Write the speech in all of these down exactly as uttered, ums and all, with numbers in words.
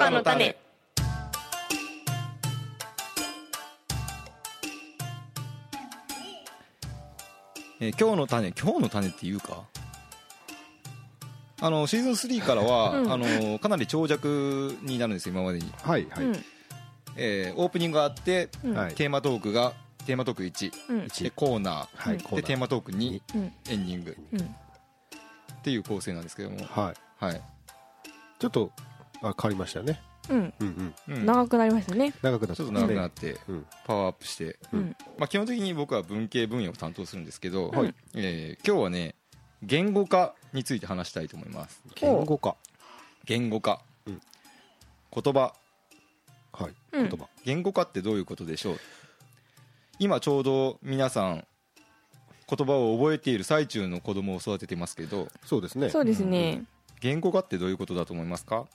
科の種。 えー今日の種今日の種っていうか、あのシーズンスリーからは、 うんあのかなり長尺になるんですよ今までに、 はいはい、 うんえーオープニングがあって、 うんはいテーマトークがテーマトークいち、 うんでコーナー、 はい、 うんコーナーでテーマトークに、 うんエンディングうんっていう構成なんですけども、 はい、 はい、 ちょっとあ変わりましたよね。 うんうんうん、 うん長くなりましたね。 長くなったちょっと長くなってうんパワーアップして、 うんまあ、基本的に僕は文系分野を担当するんですけど、 はいえー今日はね言語化について話したいと思います。 言語化、 言語化、 うん言葉はい、 うん言葉、 言語化ってどういうことでしょう。今ちょうど皆さん言葉を覚えている最中の子供を育ててますけど、 そうですね。 そうですね。 言語化ってどういうことだと思いますか。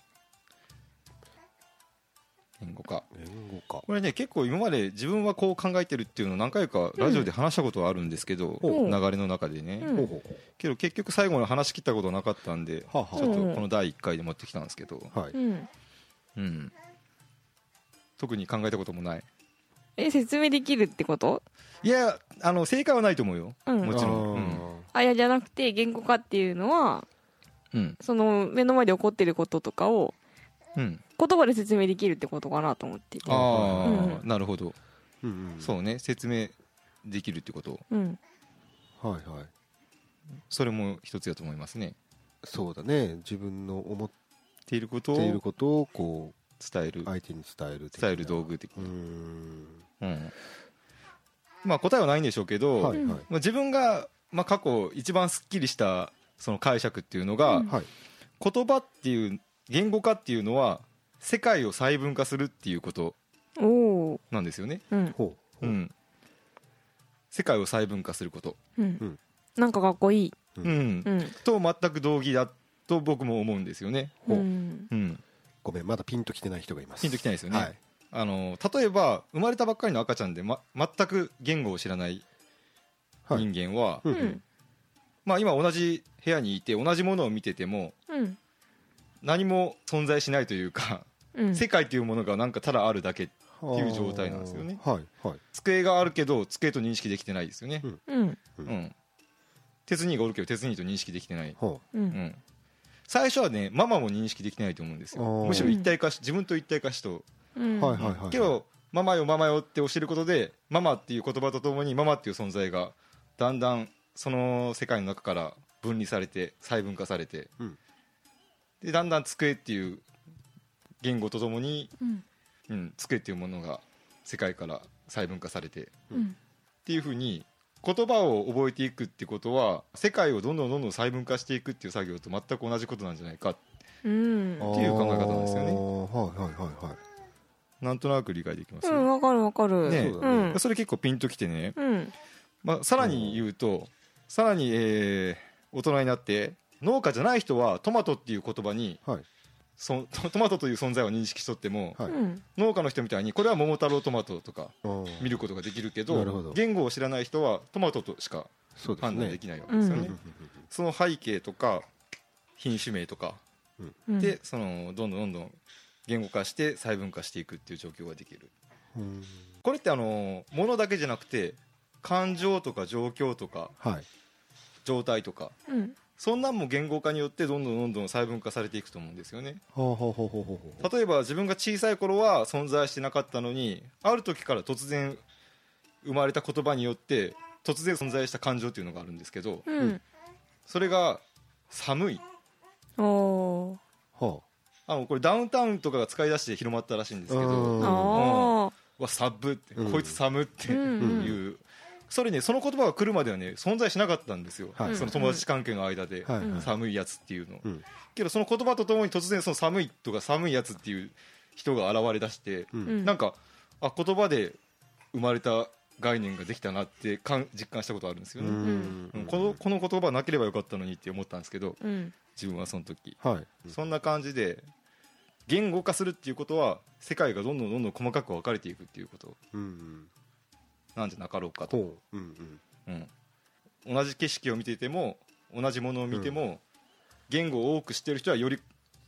言語化、 言語化、 これね結構今まで自分はこう考えてるっていうのを何回かラジオで話したことはあるんですけど、 うん流れの中でね、 うんほうほうけど結局最後に話し切ったことなかったんで、 はあはあちょっとこのだいいっかいで持ってきたんですけど、 ほう、はい、 うんうん、特に考えたこともない。 え説明できるってこと？ いやあの正解はないと思うよ、 うんもちろん、 あーうんあいやじゃなくて言語化っていうのはうんその目の前で起こってることとかをうん、 言葉で説明できるってことかなと思っていて。 ああ、 うんなるほど、 うんうん、 そうね説明できるってこと、 うんはいはい、 それも一つだと思いますね。 そうだね。自分の思っっていることをていることをこ伝えるう相手に伝える的な、 伝える道具的うーに、 ん、 うんまあ答えはないんでしょうけど、 はいはい、 まあ、自分が、まあ、過去一番すっきりしたその解釈っていうのが、 うんはい、 言葉っていう言語化っていうのは世界を細分化するっていうことおおなんですよね、 うんほう、 うん、世界を細分化すること、 うんなんかかっこいい。 ううんんうんと全く同義だと僕も思うんですよね、 うほうんうん、 ごめん、まだピンときてない人がいます。 ピンときてないですよね、 はい、 あの例えば生まれたばっかりの赤ちゃんで、ま、全く言語を知らないはい、 人間は、 ううんんまあ、今同じ部屋にいて同じものを見ててもうん何も存在しないというか、 うん世界というものがなんかただあるだけ、っていう状態なんですよね。 はいはい、 机があるけど机と認識できてないですよね、 うんうんうん、鉄人がおるけど鉄人と認識できてない、 ほううんん、最初はねママも認識できてないと思うんですよ。 あーむしろ一体化し自分と一体化しと、 うんう、はいはいはい、 けどママよママよって教えることでママっていう言葉とともにママっていう存在がだんだんその世界の中から分離されて細分化されて、 うんでだんだん机っていう言語とともに、 うんうん、机っていうものが世界から細分化されてっうんていうふうに言葉を覚えていくってことは世界をどんどんどんどん細分化していくっていう作業と全く同じことなんじゃないか、 うんっていう考え方なんですよねあーはいはいはいはいなんとなく理解できます、 うんわかるわかる。 ねそうだねうんそれ結構ピンときてね、 うんまあ、さらに言うとさらに、えー大人になって農家じゃない人はトマトっていう言葉にはいそトトマトという存在を認識しとっても、 はい、 うん農家の人みたいにこれは桃太郎トマトとかあー見ることができるけどなるほど言語を知らない人はトマトとしかそうです判断でね。 きないわけですよね、 うんその背景とか品種名とかうんでそのどんどんどんどん言語化して細分化していくっていう状況ができる。 うんこれってあの物だけじゃなくて感情とか状況とかはい状態とかうんそんなんも言語化によってどんどんどんどん細分化されていくと思うんですよね。 ほうほうほうほうほうほう例えば自分が小さい頃は存在してなかったのにある時から突然生まれた言葉によって突然存在した感情っていうのがあるんですけどうんそれが寒い。 おーはあのこれダウンタウンとかが使い出して広まったらしいんですけうどんあわ寒って、 うんこいつ寒っていう、 うんそれねその言葉が来るまではね存在しなかったんですよ、 はいその友達関係の間で、 はいうん寒いやつっていうの、 うんけどその言葉とともに突然その寒いとか寒いやつっていう人が現れ出して、 ううんんなんかあ言葉で生まれた概念ができたなって感実感したことあるんですよね、 うんうんこのこの言葉なければよかったのにって思ったんですけどうん自分はその時、 はいそんな感じで言語化するっていうことは世界がどんどんどんどん細かく分かれていくっていうことうんなんじゃなかろうかと、 ほううんうんうん、同じ景色を見ていても同じものを見ても、言語を多く知ってる人はより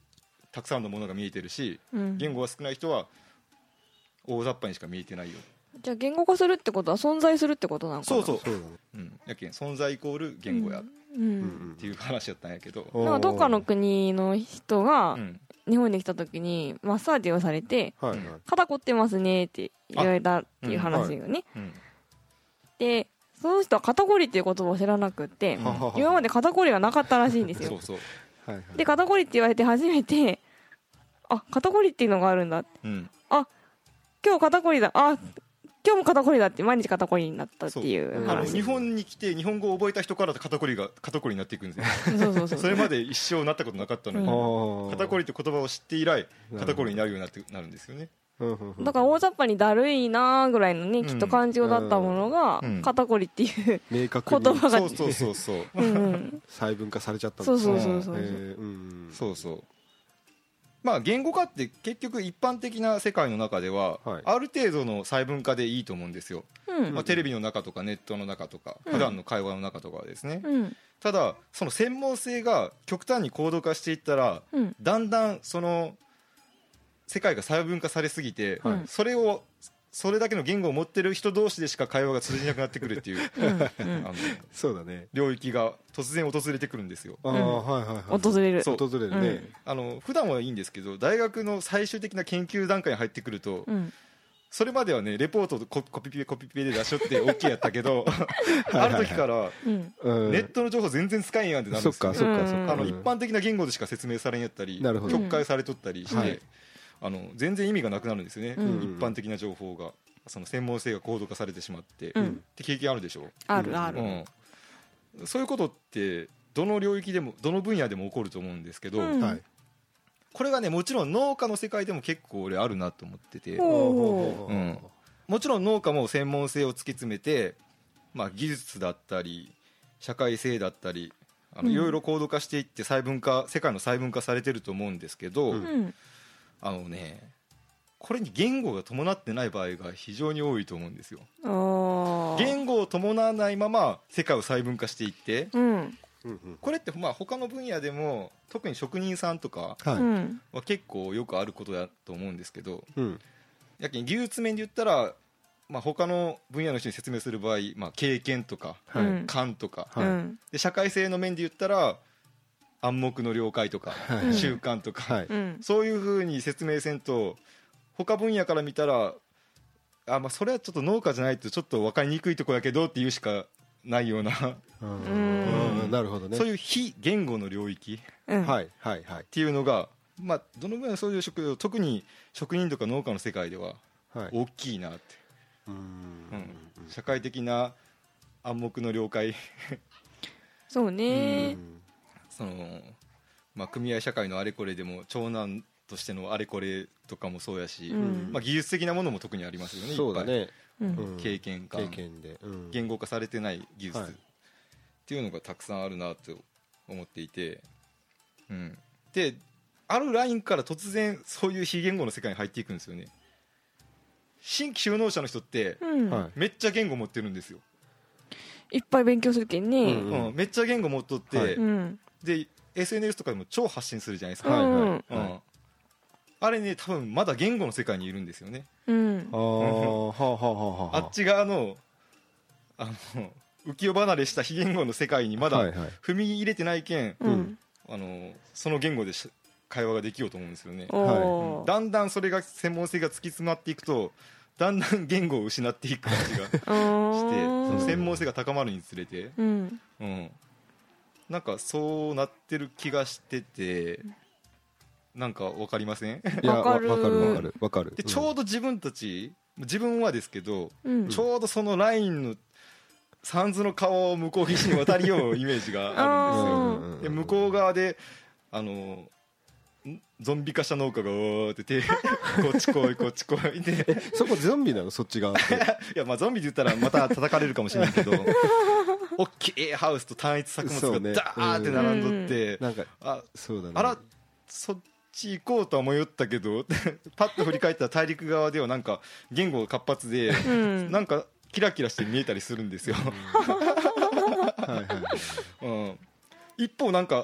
たくさんのものが見えてるし、 うん言語が少ない人は大雑把にしか見えてないよ。 じゃあ言語化するってことは存在するってことなのかな。 そうそうそうだね。 うん、やけん存在イコール言語やっうん、 うんていう話だったんやけど、 うん。 なんかどっかの国の人がうん日本に来た時にマッサージをされてはいはい。 肩凝ってますねって言われたっていう話がね、 うんでその人は肩こりっていう言葉を知らなくって、 うんははは今まで肩こりがなかったらしいんですよ。 そうそう、 はいはい。 で肩こりって言われて初めて、あ肩こりっていうのがあるんだ、 うん、 今日肩こりだ、あ今日も肩こりだって毎日肩こりになったっていうそう話。 あの日本に来て日本語を覚えた人から肩こりが肩こりになっていくんですよそうそうそうそれまで一生なったことなかったのに、 うんあー肩こりって言葉を知って以来ほど肩こりになるようになってなるんですよね。 うんうんうんだから大雑把にだるいなーぐらいのね、きっと感情だったものが、 うん肩こりっていう明確に言葉がそうそうそうそううんうん細分化されちゃったんそうですね。 そうそうそう、 へーうんそうそう。まあ言語化って結局一般的な世界の中では、 はいある程度の細分化でいいと思うんですよ、 うんまあ、テレビの中とかネットの中とか、 うん普段の会話の中とかはですね、 うんただその専門性が極端に高度化していったらうんだんだんその世界が細分化されすぎて、 はいそれをそれだけの言語を持ってる人同士でしか会話が通じなくなってくるっていううんうんあのそうだね。 領域が突然訪れてくるんですよ。 ああ、 うんはいはいはい。 訪れるそう訪れるね。 あの普段はいいんですけど大学の最終的な研究段階に入ってくると、 うんそれまではねレポートをココピペコピペで出しょって OK やったけどある時からうんうんネットの情報全然使えんやんってなるんですよ、ね、 そっかそっかうんそっか。 あの一般的な言語でしか説明されんやったりなるほど曲解されとったりして、 はいあの全然意味がなくなるんですよね、 うん一般的な情報がその専門性が高度化されてしまって、っうんて経験あるでしょ、 あるある、 うん、そういうことってどの領域でもどの分野でも起こると思うんですけど、 うんはい。 これがねもちろん農家の世界でも結構俺あるなと思ってて、 おーうんもちろん農家も専門性を突き詰めて、まあ、技術だったり社会性だったりあのうんいろいろ高度化していって細分化世界の細分化されてると思うんですけど、 うんうんあのねこれに言語が伴ってない場合が非常に多いと思うんですよ。 あー言語を伴わないまま世界を細分化していってうんうんうんこれってまあ他の分野でも特に職人さんとかはい。 うんは結構よくあることだと思うんですけどうんやけに技術面で言ったら、まあ、他の分野の人に説明する場合、まあ、経験とかはいうん勘とかはいうんで社会性の面で言ったら暗黙の了解とか、 はい習慣とか、 はい。 うんそういうふうに説明せんと他分野から見たらあ、まあ、それはちょっと農家じゃないとちょっと分かりにくいとこやけどっていうしかないようなうんうんうんなるほどね。 そういう非言語の領域うんはいはいはいっていうのが、まあ、どの分野そういう職業特に職人とか農家の世界でははい。 大きいなって、 うんうん社会的な暗黙の了解そううねんその、まあ、組合社会のあれこれでも長男としてのあれこれとかもそうやし、 うんまあ、技術的なものも特にありますよねそうだね。 うんうん経験感経験で。うん言語化されてない技術、 はいっていうのがたくさんあるなと思っていて、うん、であるラインから突然そういう非言語の世界に入っていくんですよね。新規就農者の人ってうんはめっちゃ言語持ってるんですよ、 いっぱい勉強するけんねうんうんめっちゃ言語持っとって、 はいうんで エスエヌエス とかでも超発信するじゃないですか、 はいはいうんうんあれね多分まだ言語の世界にいるんですよね。 うんああ、はあはあはあはあ。 あっち側のあの浮世離れした非言語の世界にまだはいはい踏み入れてないけん、 うんあのその言語でし会話ができようと思うんですよね。 おーだんだんそれが専門性が突き詰まっていくとだんだん言語を失っていく感じがしてあーその専門性が高まるにつれて、 うんうん、なんかそうなってる気がしててなんか分かりませんいやわかるわかるわかるわかる。 でちょうど自分たち自分はですけど、 うんちょうどそのラインの三途の川を向こう岸に渡りようイメージがあるんですよ。で向こう側であのんゾンビ化した農家がおーって手こっち来いこっち来いでそこゾンビなのそっち側って。 いやまあゾンビで言ったらまた叩かれるかもしれないけど大きいハウスと単一作物がそうねダーって並んどって、 なんかあそうだね。 あらそっち行こうとは思いよったけどパッと振り返ったら大陸側ではなんか言語が活発で、 うんなんかキラキラして見えたりするんですよ、 はいはい。 うん、一方なんか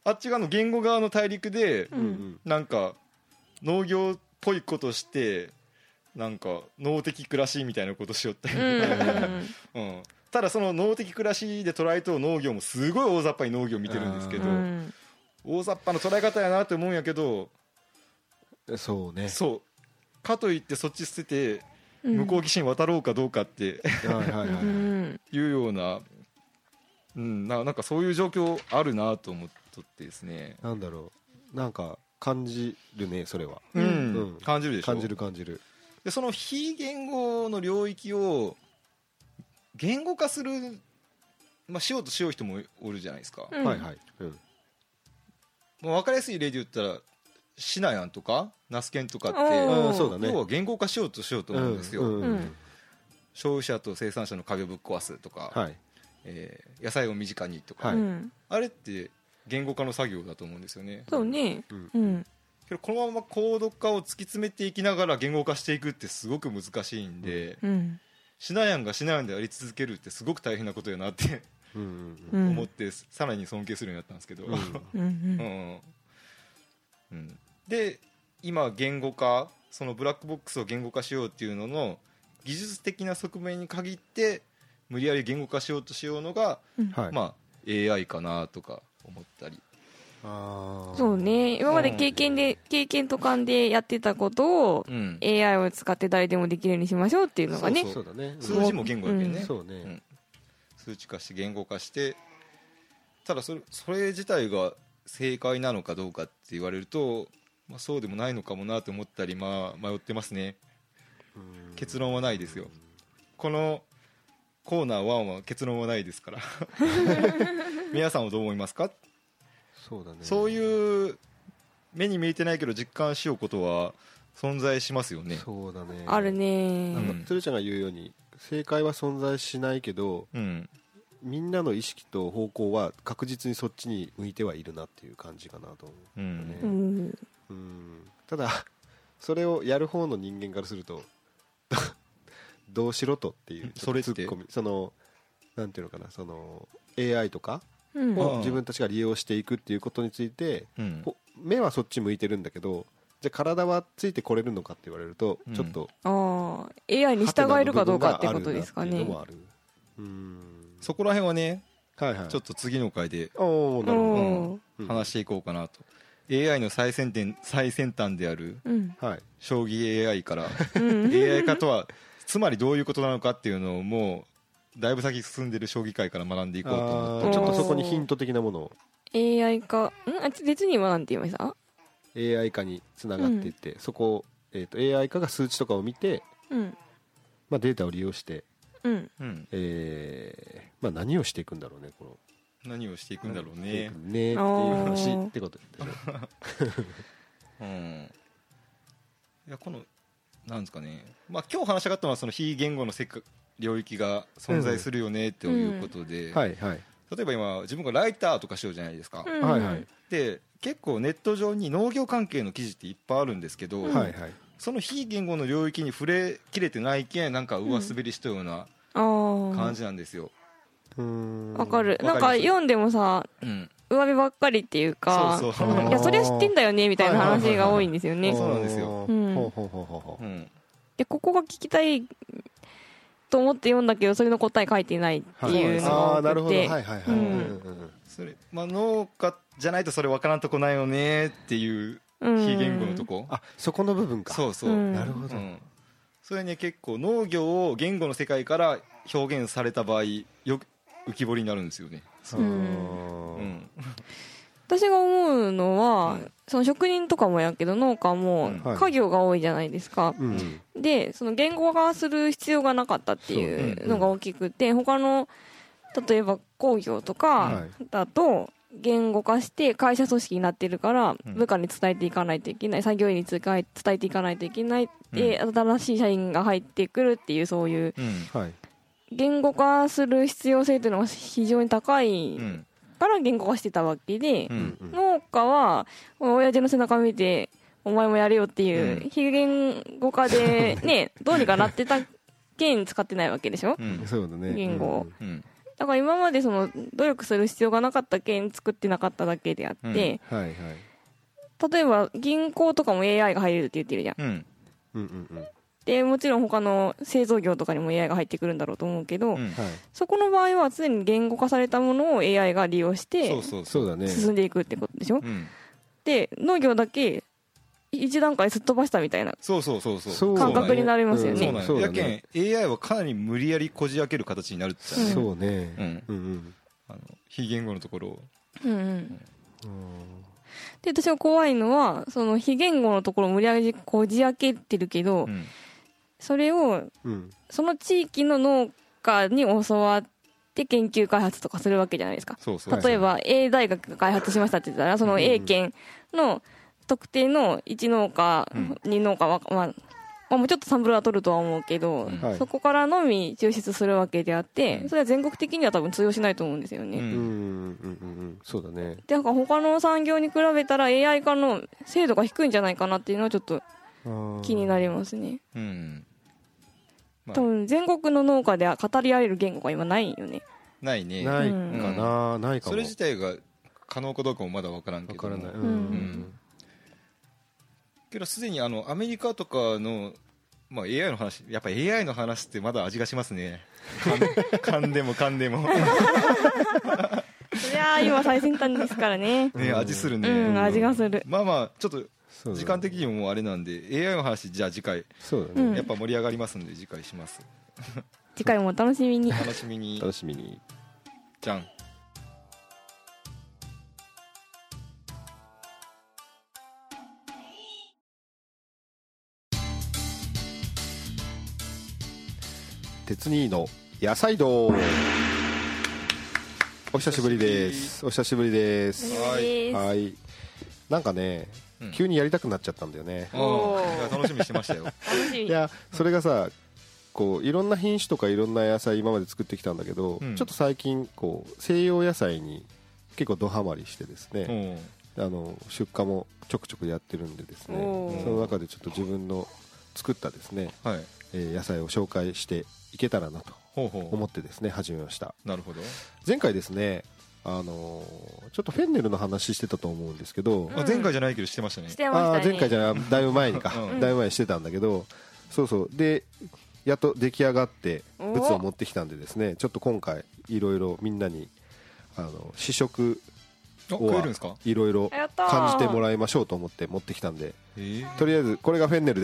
あっち側の言語側の大陸で、 うん、 なんか農業っぽいことしてなんか農的暮らしみたいなことしよったり、うんうん、ただその農的暮らしで捉えと農業もすごい大雑把に農業を見てるんですけど、うん、大雑把な捉え方やなって思うんやけど、 そうね、 そうかといってそっち捨てて向こう岸に渡ろうかどうかっていうような、うん、な, なんかそういう状況あるなと思っとってですね。 なんだろう、なんか感じるねそれは、 うんうん、感じるでしょ。 感じる感じる。 でその非言語の領域を言語化する、まあ、しようとしよう人もおるじゃないですか、 うん、はいはい、うん、 もう分かりやすい例で言ったらシナヤンとかナスケンとかって、 そうだね、 要は言語化しようとしようと思うんですよ、 うんうんうん、 消費者と生産者の壁をぶっ壊すとか、はい、えー、野菜を身近にとか、はい、あれって言語化の作業だと思うんですよね。 そうね、うんうん、 けどこのまま高度化を突き詰めていきながら言語化していくってすごく難しいんで、うん、シナヤンがシナヤンであり続けるってすごく大変なことやなってうん思ってさらに尊敬するようになったんですけど、うんうんうん、で今言語化、そのブラックボックスを言語化しようっていうのの技術的な側面に限って無理やり言語化しようとしようのが、うん、まあ エーアイ かなとか思ったり。 あ、そうね、今まで経験で、うん、経験と勘でやってたことを、うん、エーアイ を使って誰でもできるようにしましょうっていうのがね、 そうそうそうだね、数字も言語だけどね、うん、そうね、うん、数値化して言語化して、ただそれ、それ自体が正解なのかどうかって言われると、まあ、そうでもないのかもなと思ったり、まあ、迷ってますね。結論はないですよ。このコーナーワンは結論はないですから皆さんはどう思いますか。 そうだね、 そういう目に見えてないけど実感しようことは存在しますよね。 そうだね、 あるね。 なんか鶴ちゃんが言うように正解は存在しないけど、うん、みんなの意識と方向は確実にそっちに向いてはいるなっていう感じかなと思う、ね、うん、うん、ただそれをやる方の人間からするとどうしろとっていうそれってツッコミ、そのなんていうのかな、その エーアイ とかを自分たちが利用していくっていうことについて、うん、目はそっち向いてるんだけど、じゃあ体はついてこれるのかって言われると、うん、ちょっとあ エーアイ に従えるかどうかってことですかね。 うん、そこら辺はね、はいはい、ちょっと次の回でおなるほど、うん、話していこうかなと。エーアイ の最先端、最先端である、うん、将棋 エーアイ から、うん、エーアイ 化とはつまりどういうことなのかっていうのをもうだいぶ先進んでる将棋界から学んでいこうと思って、 ちょっとそこにヒント的なものをエーアイ 化、んあ別に今なんて言いました？ エーアイ 化につながっていって、うん、そこを、えーと、エーアイ 化が数値とかを見て、うんまあ、データを利用して、うんえーまあ、何をしていくんだろうね、この何をしていくんだろうねねっていう話ってことでしょ、 うん、いやこのなんですかね、まあ、今日話したかったのはその非言語の世界領域が存在するよねっていうことで、うんはいはい、例えば今自分がライターとかしようじゃないですか、うんはいはい、で結構ネット上に農業関係の記事っていっぱいあるんですけど、うんはいはい、その非言語の領域に触れきれてないけんなんか上滑りしたような感じなんですよ。 わ、うん、かる、なんか読んでもさ、うん上辺ばっかりっていうか、そうそう、いやそれは知ってんだよねみたいな話が多いんですよね。 そうなんですよ、うん、 でここが聞きたいと思って読んだけどそれの答え書いてないっていうのが多くて、 農家じゃないとそれ分からんとこないよねっていう非言語のとこ、 あそこの部分か。 そうそう、うん、なるほど、うん、それね結構農業を言語の世界から表現された場合よく浮き彫りになるんですよね。うんうん、 私が思うのは、うん、その職人とかもやけど農家も家業が多いじゃないですか、うん、でその言語化する必要がなかったっていうのが大きくて、うんうん、他の例えば工業とかだと言語化して会社組織になってるから部下に伝えていかないといけない、作業員に伝えていかないといけないで、うん、新しい社員が入ってくるっていうそういう、うんはい言語化する必要性というのが非常に高いから言語化してたわけで、うんうん、農家は親父の背中を見てお前もやれよっていう、うん、非言語化でねどうにかなってたけん使ってないわけでしょ、うん、言語を、うん、 だから今までその努力する必要がなかったけん作ってなかっただけであって、うんはいはい、例えば銀行とかも エーアイ が入れるって言ってるじゃん、うんうんうんうん、でもちろん他の製造業とかにも エーアイ が入ってくるんだろうと思うけど、うん、そこの場合は常に言語化されたものを エーアイ が利用して進んでいくってことでしょ、うん、で農業だけ一段階すっ飛ばしたみたいな感覚になりますよね。 そうなんやけん エーアイ はかなり無理やりこじ開ける形になるって言ったね。そうね、うんうんうん、あの非言語のところを、 うんうんうん、で私が怖いのはその非言語のところを無理やりこじ開けてるけど、うん、それを、うん、その地域の農家に教わって研究開発とかするわけじゃないですか。そうそう、例えば A 大学が開発しましたって言ったらその A 県の特定のいち農家、に農家は、まあ、まあ、もうちょっとサンプルは取るとは思うけど、うん、そこからのみ抽出するわけであって、それは全国的には多分通用しないと思うんですよね。うんうんうんうん、 そうだね。 で、なんか他の産業に比べたら エーアイ 化の精度が低いんじゃないかなっていうのはちょっと気になりますね。うん、まあ、多分全国の農家では語り合える言語が今ないよね。 ないね。 ないかな、うん、ないかも。 それ自体が可能かどうかもまだ分からんけど。分からない。うん、うんけどすでにあのアメリカとかの、まあ、エーアイ の話、やっぱ エーアイ の話ってまだ味がしますね。噛んでも噛んでもそりゃ今最先端ですからね。 ね、味するね、 うん、味がする。 まあまあちょっと時間的にももうあれなんで エーアイ の話じゃあ次回、そうだね、やっぱ盛り上がりますんで次回します次回もお楽しみに。 楽しみに楽しみに。 じゃん。 鉄兄の野菜道。お久しぶりです。お久しぶりです。はい。なんかね、うん、急にやりたくなっちゃったんだよね。 楽しみにしてましたよ。 いや、それがさ、こういろんな品種とかいろんな野菜今まで作ってきたんだけど、うん、ちょっと最近こう西洋野菜に結構ドハマりしてですね、あの出荷もちょくちょくやってるんでですね、その中でちょっと自分の作ったですね、はい、えー、野菜を紹介していけたらなと思ってですね始めました。 なるほど。 前回ですね、あのー、ちょっとフェンネルの話してたと思うんですけど、 うん、あ前回じゃないけどしてましたね。 してましたね。 あ前回じゃだいぶ前にか、うん、だいぶ前にしてたんだけど、そうそうでやっと出来上がって物を持ってきたんでですね、ちょっと今回いろいろみんなにあの試食をいろいろ感じてもらいましょうと思って持ってきたんで、とりあえずこれがフェンネルです。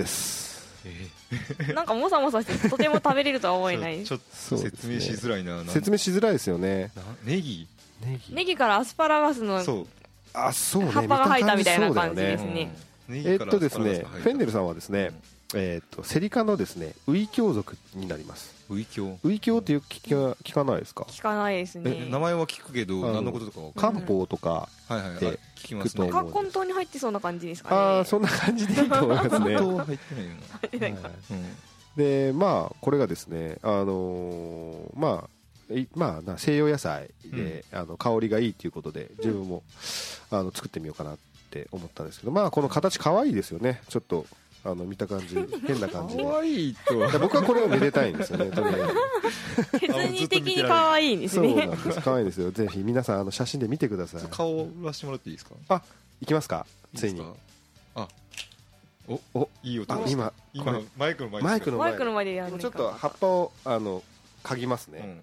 なんかもさもさしてとても食べれるとは思えない。 ちょっと説明しづらいな。 説明しづらいですよね。 ネギネギからアスパラガスのあそうね、 葉っぱが生えたみたいな感じですね。 えっとですね、フェンネルさんはですね、えっとセリ科のですねウイキョウ属になります。 ウイキョウウイキョウってよく聞か聞かないですか？ 聞かないですね。 名前は聞くけど何のこととか漢方とかで聞くと思う。 カッコン島に入ってそうな感じですかね。 ああそんな感じでいいと思いますね。 入ってないよな。 でまあこれがですね、あのー、まあまあ、西洋野菜で、うん、あの香りがいいということで自分もあの作ってみようかなって思ったんですけど、まあこの形可愛いですよね。ちょっとあの見た感じ変な感じで可愛いと僕はこれをめでたいんですよね。とりあえず鉄人的に可愛いんですね。 そうなんです可愛いですよ。ぜひ皆さんあの写真で見てください。 顔を出してもらっていいですか？ あいきますか。ついにあおおいい音が今今マイクの前マイクの前マイクの前でやる。 ちょっと葉っぱをあの嗅ぎますね。うん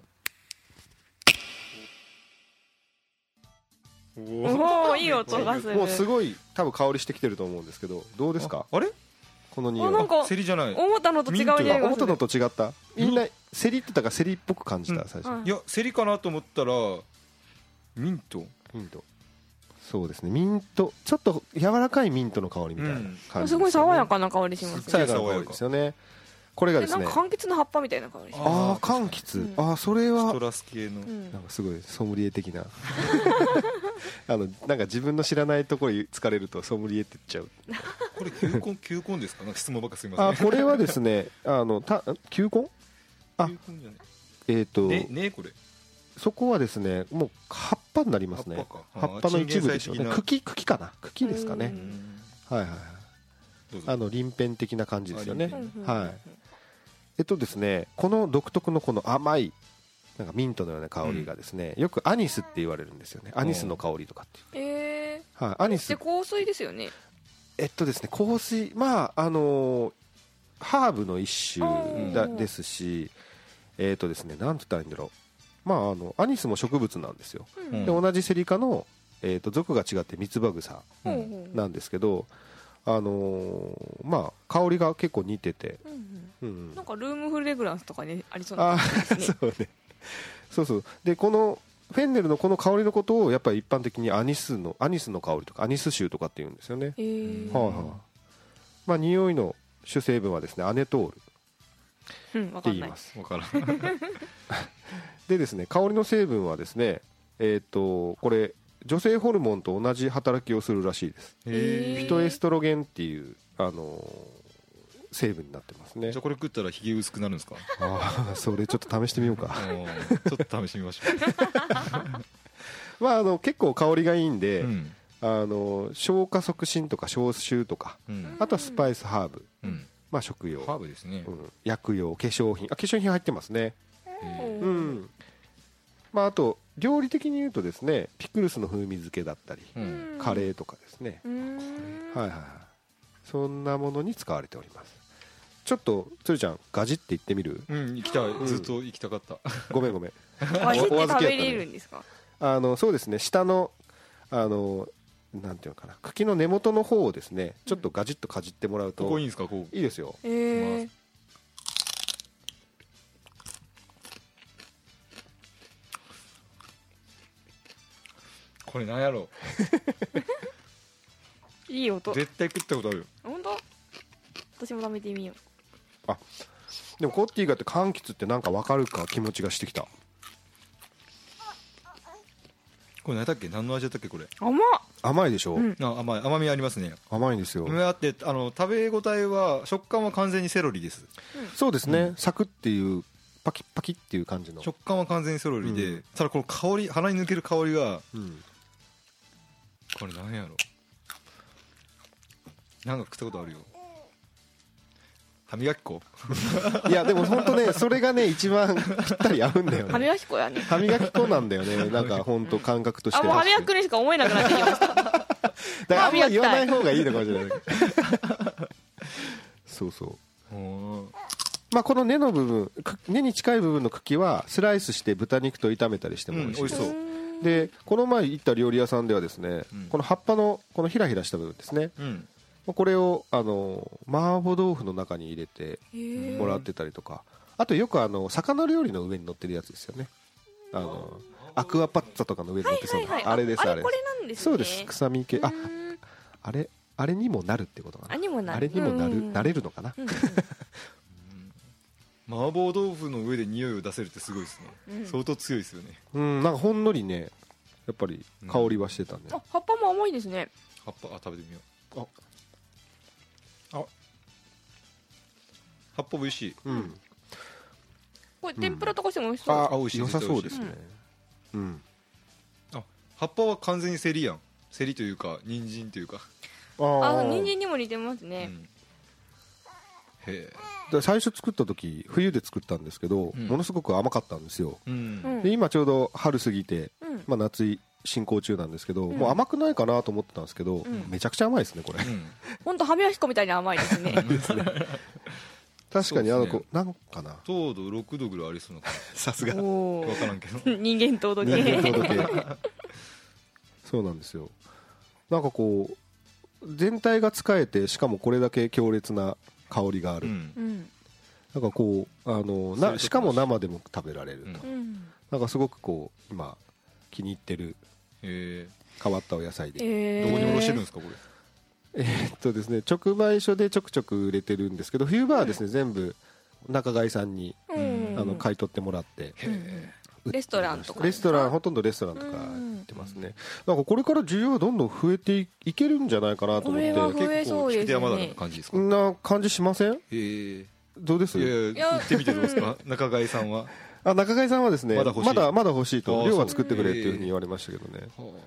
おおいい音がする。 もうすごい多分香りしてきてると思うんですけどどうですか？ あれこの匂い。 なんかセリじゃない。 思ったのと違う匂いがする。 思ったのと違った。みんなセリって言ったからセリっぽく感じた、うん、最初。 いやセリかなと思ったらミント。 ミント。そうですね。ミントちょっと柔らかいミントの香りみたいな感じですね、うん、 すごい爽やかな香りしますね。 爽やかな香りですよね。これがですね。 なんか柑橘の葉っぱみたいな香りします。 ああ柑橘。うん、ああそれはシトラス系の、 なんかすごいソムリエ的な。あのなんか自分の知らないところに疲れるとソムリエって言っちゃう。 これ球根球根ですか？なんか質問ばっかすみません。 あこれはですねあのた球根？あ球根じゃない。 えっ、ー、とねねこれ。そこはですねもう葉っぱになりますね。葉っぱの一部でしょうね。茎茎かな茎ですかね。はいはいはい。あの鱗片的な感じですよね。はい。えっとですねこの独特のこの甘いなんかミントのような香りがですね、よくアニスって言われるんですよね。アニスの香りとかって言って、 えーはい、アニスって香水ですよね。 えっとですね香水、まああのー、ハーブの一種だですし、えっとですねなんて言ったらいいんだろう、まああのアニスも植物なんですよ、うん、で同じセリ科の、えー、と属が違ってミツバグサなんですけど、あのー、まあ香りが結構似てて、 うんうんうん、なんかルームフレグランスとかねありそうな感じですね。 そうねそうそう。でこのフェンネルのこの香りのことをやっぱり一般的にアニスのアニスの香りとかアニス臭とかって言うんですよね。 へー、 はいはい。まあ匂いの主成分はですねアネトールって言います。 わからん。 でですね香りの成分はですねえっとこれ女性ホルモンと同じ働きをするらしいです。フィトエストロゲンっていうあのー成分になってますね。 じゃあこれ食ったらひげ薄くなるんですか？ ああ、それちょっと試してみようか。 ちょっと試してみましょう。まああの結構香りがいいんで、うん、あの消化促進とか消臭とか、うん、あとはスパイスハーブ、うん、まあ食用、 ハーブですね、 うん、薬用、化粧品、あ化粧品入ってますね。うん。まああと料理的に言うとですね、ピクルスの風味付けだったり、うん、カレーとかですね。はいはいはい。そんなものに使われております。ちょっと鶴ちゃんガジって言ってみる？ うん、行きたい、うん、ずっと行きたかった。 ごめんごめん。 ガジって食べれるんですか？ あのそうですね、下のあのなんていうのかな、茎の根元の方をですねちょっとガジッとかじってもらうと、 ここいいんですか？こういいですよ。 へー、 これなんやろいい音。 絶対食ったことある。 本当？私も食べてみよう。 あ、でもコッティがって柑橘ってなんか分かるか気持ちがしてきた。 これ何だっけ、何の味だったっけこれ。 甘っ。 甘いでしょ、うん、 あ、甘い、甘みありますね。 甘いんですよ。 あってあの食べ応えは食感は完全にセロリです、 うん、そうですね、うん、サクっていうパキッパキッっていう感じの食感は完全にセロリで、うん、ただこの香り、鼻に抜ける香りが、うん、これ何やろ、なんか食ったことあるよ。歯磨き粉いやでも本当ねそれがね一番ぴったり合うんだよね。 歯磨き粉やね。 歯磨き粉なんだよね。なんか本当感覚として。 あ、もう歯磨き粉にしか思えなくなってきました。だからあんま言わない方がいいのかもしれない。そうそう。まあこの根の部分、根に近い部分の茎はスライスして豚肉と炒めたりしても美味しい、うん、美味しそう。でこの前行った料理屋さんではですね、うん、この葉っぱのこのヒラヒラした部分ですね、うん、これをあの麻婆豆腐の中に入れてもらってたりとか、あとよくあの魚料理の上に乗ってるやつですよね。あのアクアパッツァとかの上に乗ってそうな、はいはいはい、あれです。あれこれなんですね。 そうです。臭み系。あ、あれあれにもなるってことかな。 あにもなる。 あれにもなる、なれるのかな。うんうん、 麻婆豆腐の上で匂いを出せるってすごいですね、うん、相当強いですよね。 うん、なんかほんのりねやっぱり香りはしてたんで、 うん、あ、葉っぱも甘いですね。 葉っぱ、あ、食べてみよう。ああ、葉っぱ美味しい、うん、 これ天ぷらとかしても美味しそう、うん、 あ、美味しい、良さそうですね、うん、うん、 あ、葉っぱは完全にセリやん。セリというか人参というか、 ああ、人参にも似てますね、 うん、へえ。最初作った時冬で作ったんですけど、うん、ものすごく甘かったんですよ、うん、で今ちょうど春過ぎて、うん、まあ、夏進行中なんですけど、うん、もう甘くないかなと思ってたんですけど、うん、めちゃくちゃ甘いですねこれ、 本当、うん、歯磨き粉みたいに甘いですね。ですね。 確かにあの子、ね、なんかな糖度ろくどぐらいありそうな。 さすが分からんけど人間糖度計。 人間糖度計。そうなんですよ。なんかこう全体が使えてしかもこれだけ強烈な香りがある、うん、なんかこうあのなしかも生でも食べられると、うん、なんかすごくこう今気に入ってる変わったお野菜で、 えー、どこにおろしてるんですかこれ。えー、っとですね直売所でちょくちょく売れてるんですけど、冬場はですね、うん、全部仲買さんに、うん、あの買い取ってもらって、 うん、レストランとかレストランほとんどレストランとか売ってますね、うん、なんかこれから需要がどんどん増えていけるんじゃないかなと思って。 これは増えそうですね。 結構引き手山田な感じですか。 な感じしません？ えー、 どうです？ いやいや、行ってみてどうですか。仲買さんは。 あ、仲買さんはですね、まだまだまだ欲しいと、量は作ってくれっていうふうに言われましたけどね。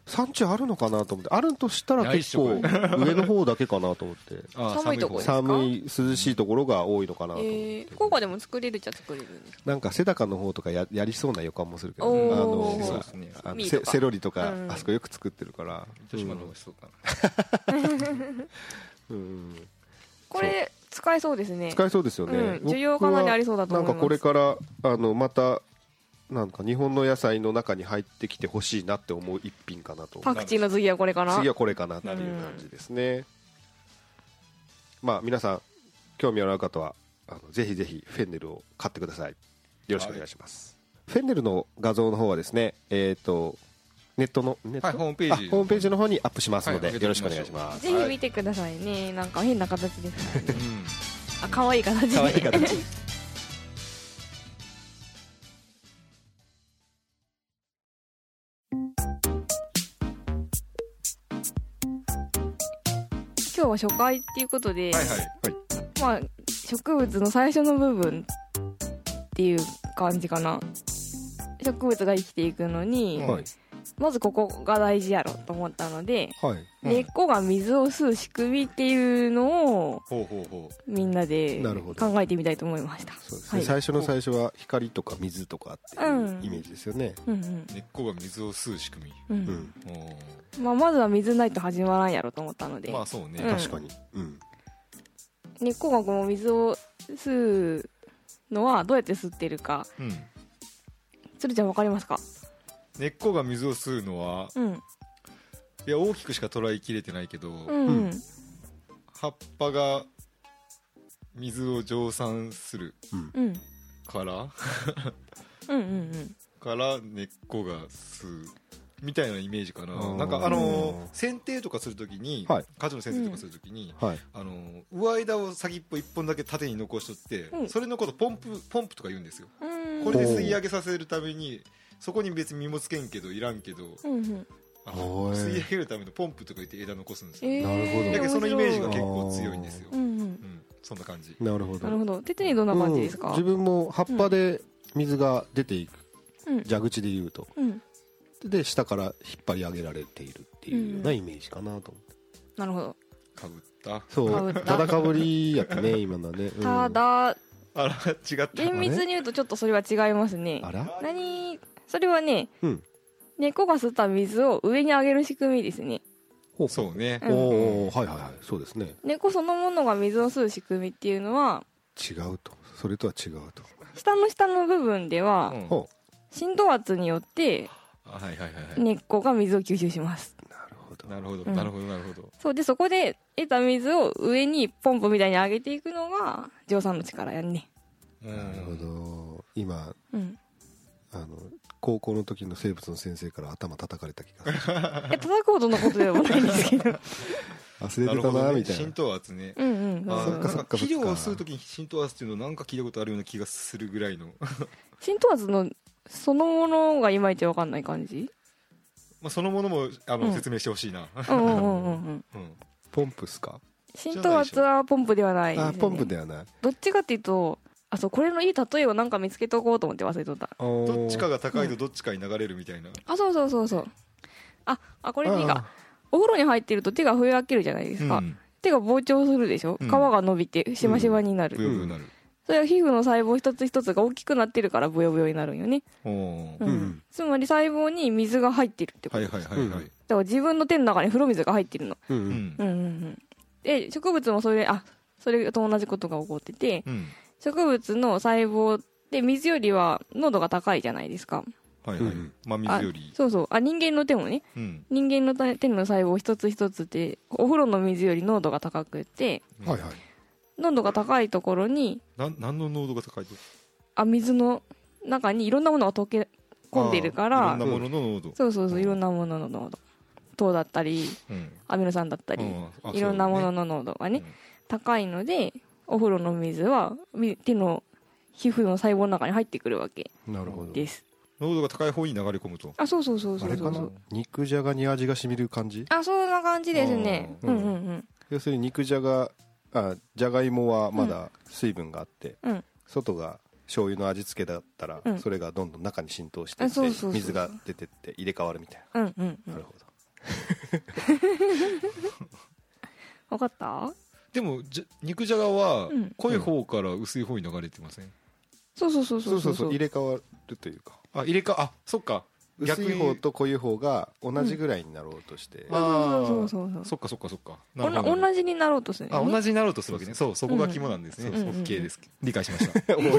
産地あるのかなと思って、あるとしたら結構上の方だけかなと思って寒いとこですか？ 寒い涼しいところが多いのかなと思って、えー、福岡でも作れるっちゃ作れるんですか？ なんか瀬高の方とか や, やりそうな予感もするけど、ね、あのそうですね、あのセ, セロリとか、うん、あそこよく作ってるから糸島の方がそうかなうん、 これ使えそうですね。 使えそうですよね、うん、 需要かなりありそうだと思います。 なんかこれからあのまたなんか日本の野菜の中に入ってきてほしいなって思う一品かなと。 パクチーの次はこれかな。 次はこれかなっていう感じですね、うん、まあ皆さん興味ある方はあのぜひぜひフェンネルを買ってください。よろしくお願いします、はい、フェンネルの画像の方はですね、えっ、ー、とネットのネット、はい、 ホームページホームページの方にアップしますので、はい、よろしくお願いします。 ぜひ見てくださいね、はい、なんか変な形ですからね、うん、あ、可愛い形で、可愛い形今日は初回っていうことで、はいはいはい、まあ植物の最初の部分っていう感じかな。植物が生きていくのに、はい、まずここが大事やろと思ったので、はい、うん、根っこが水を吸う仕組みっていうのをほうほうほうみんなで考えてみたいと思いました。 そうですね、はい、最初の最初は光とか水とかっていうイメージですよね、 うんうんうん、根っこが水を吸う仕組み、うんうん、まあ、まずは水ないと始まらんやろと思ったので、 まあそうね、 うん、 確かに、うん、 根っこがこの水を吸うのはどうやって吸ってるか、うん、鶴ちゃん分かりますか？ 根っこが水を吸うのは、うん、いや大きくしか捉えきれてないけど、うんうん、葉っぱが水を蒸散するから、うんうんうん、から根っこが吸うみたいなイメージかな。なんかあの剪定とかするときに、はい、果樹の剪定とかするときに、うん、あの上枝を先っぽいっぽんだけ縦に残しとって、うん、それのことポンプポンプとか言うんですよ。これで吸い上げさせるためにそこに別に実もつけんけどいらんけど、うんうん、あの吸い上げるためのポンプとか言って枝残すんですよ、えー、 なるほど。 だけどそのイメージが結構強いんですよ、うんうんうん、そんな感じ。 なるほどなるほど。手にどんな感じですか？ うん、自分も葉っぱで水が出ていく、うん、蛇口でいうと、うん、で下から引っ張り上げられているっていうようなイメージかなと思って、 うん、なるほど。 かぶったそうただかぶりやったね今のね、うん、 ただあら違った。 厳密に言うとちょっとそれは違いますね。 あら何それはね、うん、根っこが吸った水を上に上げる仕組みですね。 そうね、 うん、おおはいはいはいそうですね。 根っこそのものが水を吸う仕組みっていうのは違うと。それとは違うと。 下の下の部分では、うん、浸透圧によって根っこが水を吸収します。 なるほどなるほどなるほどなるほど。 そうでそこで得た水を上にポンプみたいに上げていくのが蒸散の力やんね。 なるほど。今、うん、あの高校の時の生物の先生から頭叩かれた気がする。いや叩くほどのことではないんですけど忘れてたなみたいな。 浸透圧ね。うんうん。ああ、なんか肥料を吸う時に浸透圧っていうのなんか聞いたことあるような気がするぐらいの浸透圧のそのものがいまいち分かんない感じ。 まあそのものもあの、うん、説明してほしいな。 うんうんうんうん。 ポンプっすか？ 浸透圧はポンプではないですね。 あ、ポンプではない。 どっちかっていうと。あ、そう、これのいい例えをなんか見つけとこうと思って忘れとった。 どっちかが高いとどっちかに流れるみたいな、うん、 あ、そうそうそうそう。あ、あ、これでいいか。お風呂に入ってると手が笛開けるじゃないですか、うん、手が膨張するでしょ、うん、皮が伸びてしましまになる、 ブヨブヨになる。 それは皮膚の細胞一つ一つが大きくなってるからブヨブヨになるんよね、うんうん、つまり細胞に水が入ってるってことです。はいはいはいはい。だから自分の手の中に風呂水が入ってるの、うんうんうんうん、で植物もそれあそれと同じことが起こってて、うん、植物の細胞って水よりは濃度が高いじゃないですか。 はいはい、まあ水より。 そうそう。あ、人間の手もね、うん、人間の手の細胞一つ一つってお風呂の水より濃度が高くて、はいはい、濃度が高いところにな何の濃度が高いと？ あ、水の中にいろんなものが溶け込んでるから、 いろんなものの濃度、 そうそうそう、いろんなものの濃度、糖だったり、うん、アミノ酸だったり、うん、いろんなものの濃度がね、うん、高いのでお風呂の水は手の皮膚の細胞の中に入ってくるわけです。 なるほど。 濃度が高い方に流れ込むと。 あ、そうそうそうそうそう。 あれかな、肉じゃがに味が染みる感じ。 あ、そんな感じですね。うんうんうん。 要するに肉じゃが、あ、じゃがいもはまだ水分があって、うん、外が醤油の味付けだったら、うん、それがどんどん中に浸透していって、水が出てって入れ替わるみたいな。うんうんうん、なるほど。 分かった？ でもじゃ肉じゃがは濃い方から薄い方に流れてません？うん、 そうそうそうそうそうそう入れ替わるというか、 あ入れ替あそっか薄い方と濃い方が同じぐらいになろうとして、 うん、ああそうそうそうそっかそっかそっか同じになろうとする、ね、 あ同じになろうとするわけね。そうそこが肝なんですね。うん、OK です。理解しました同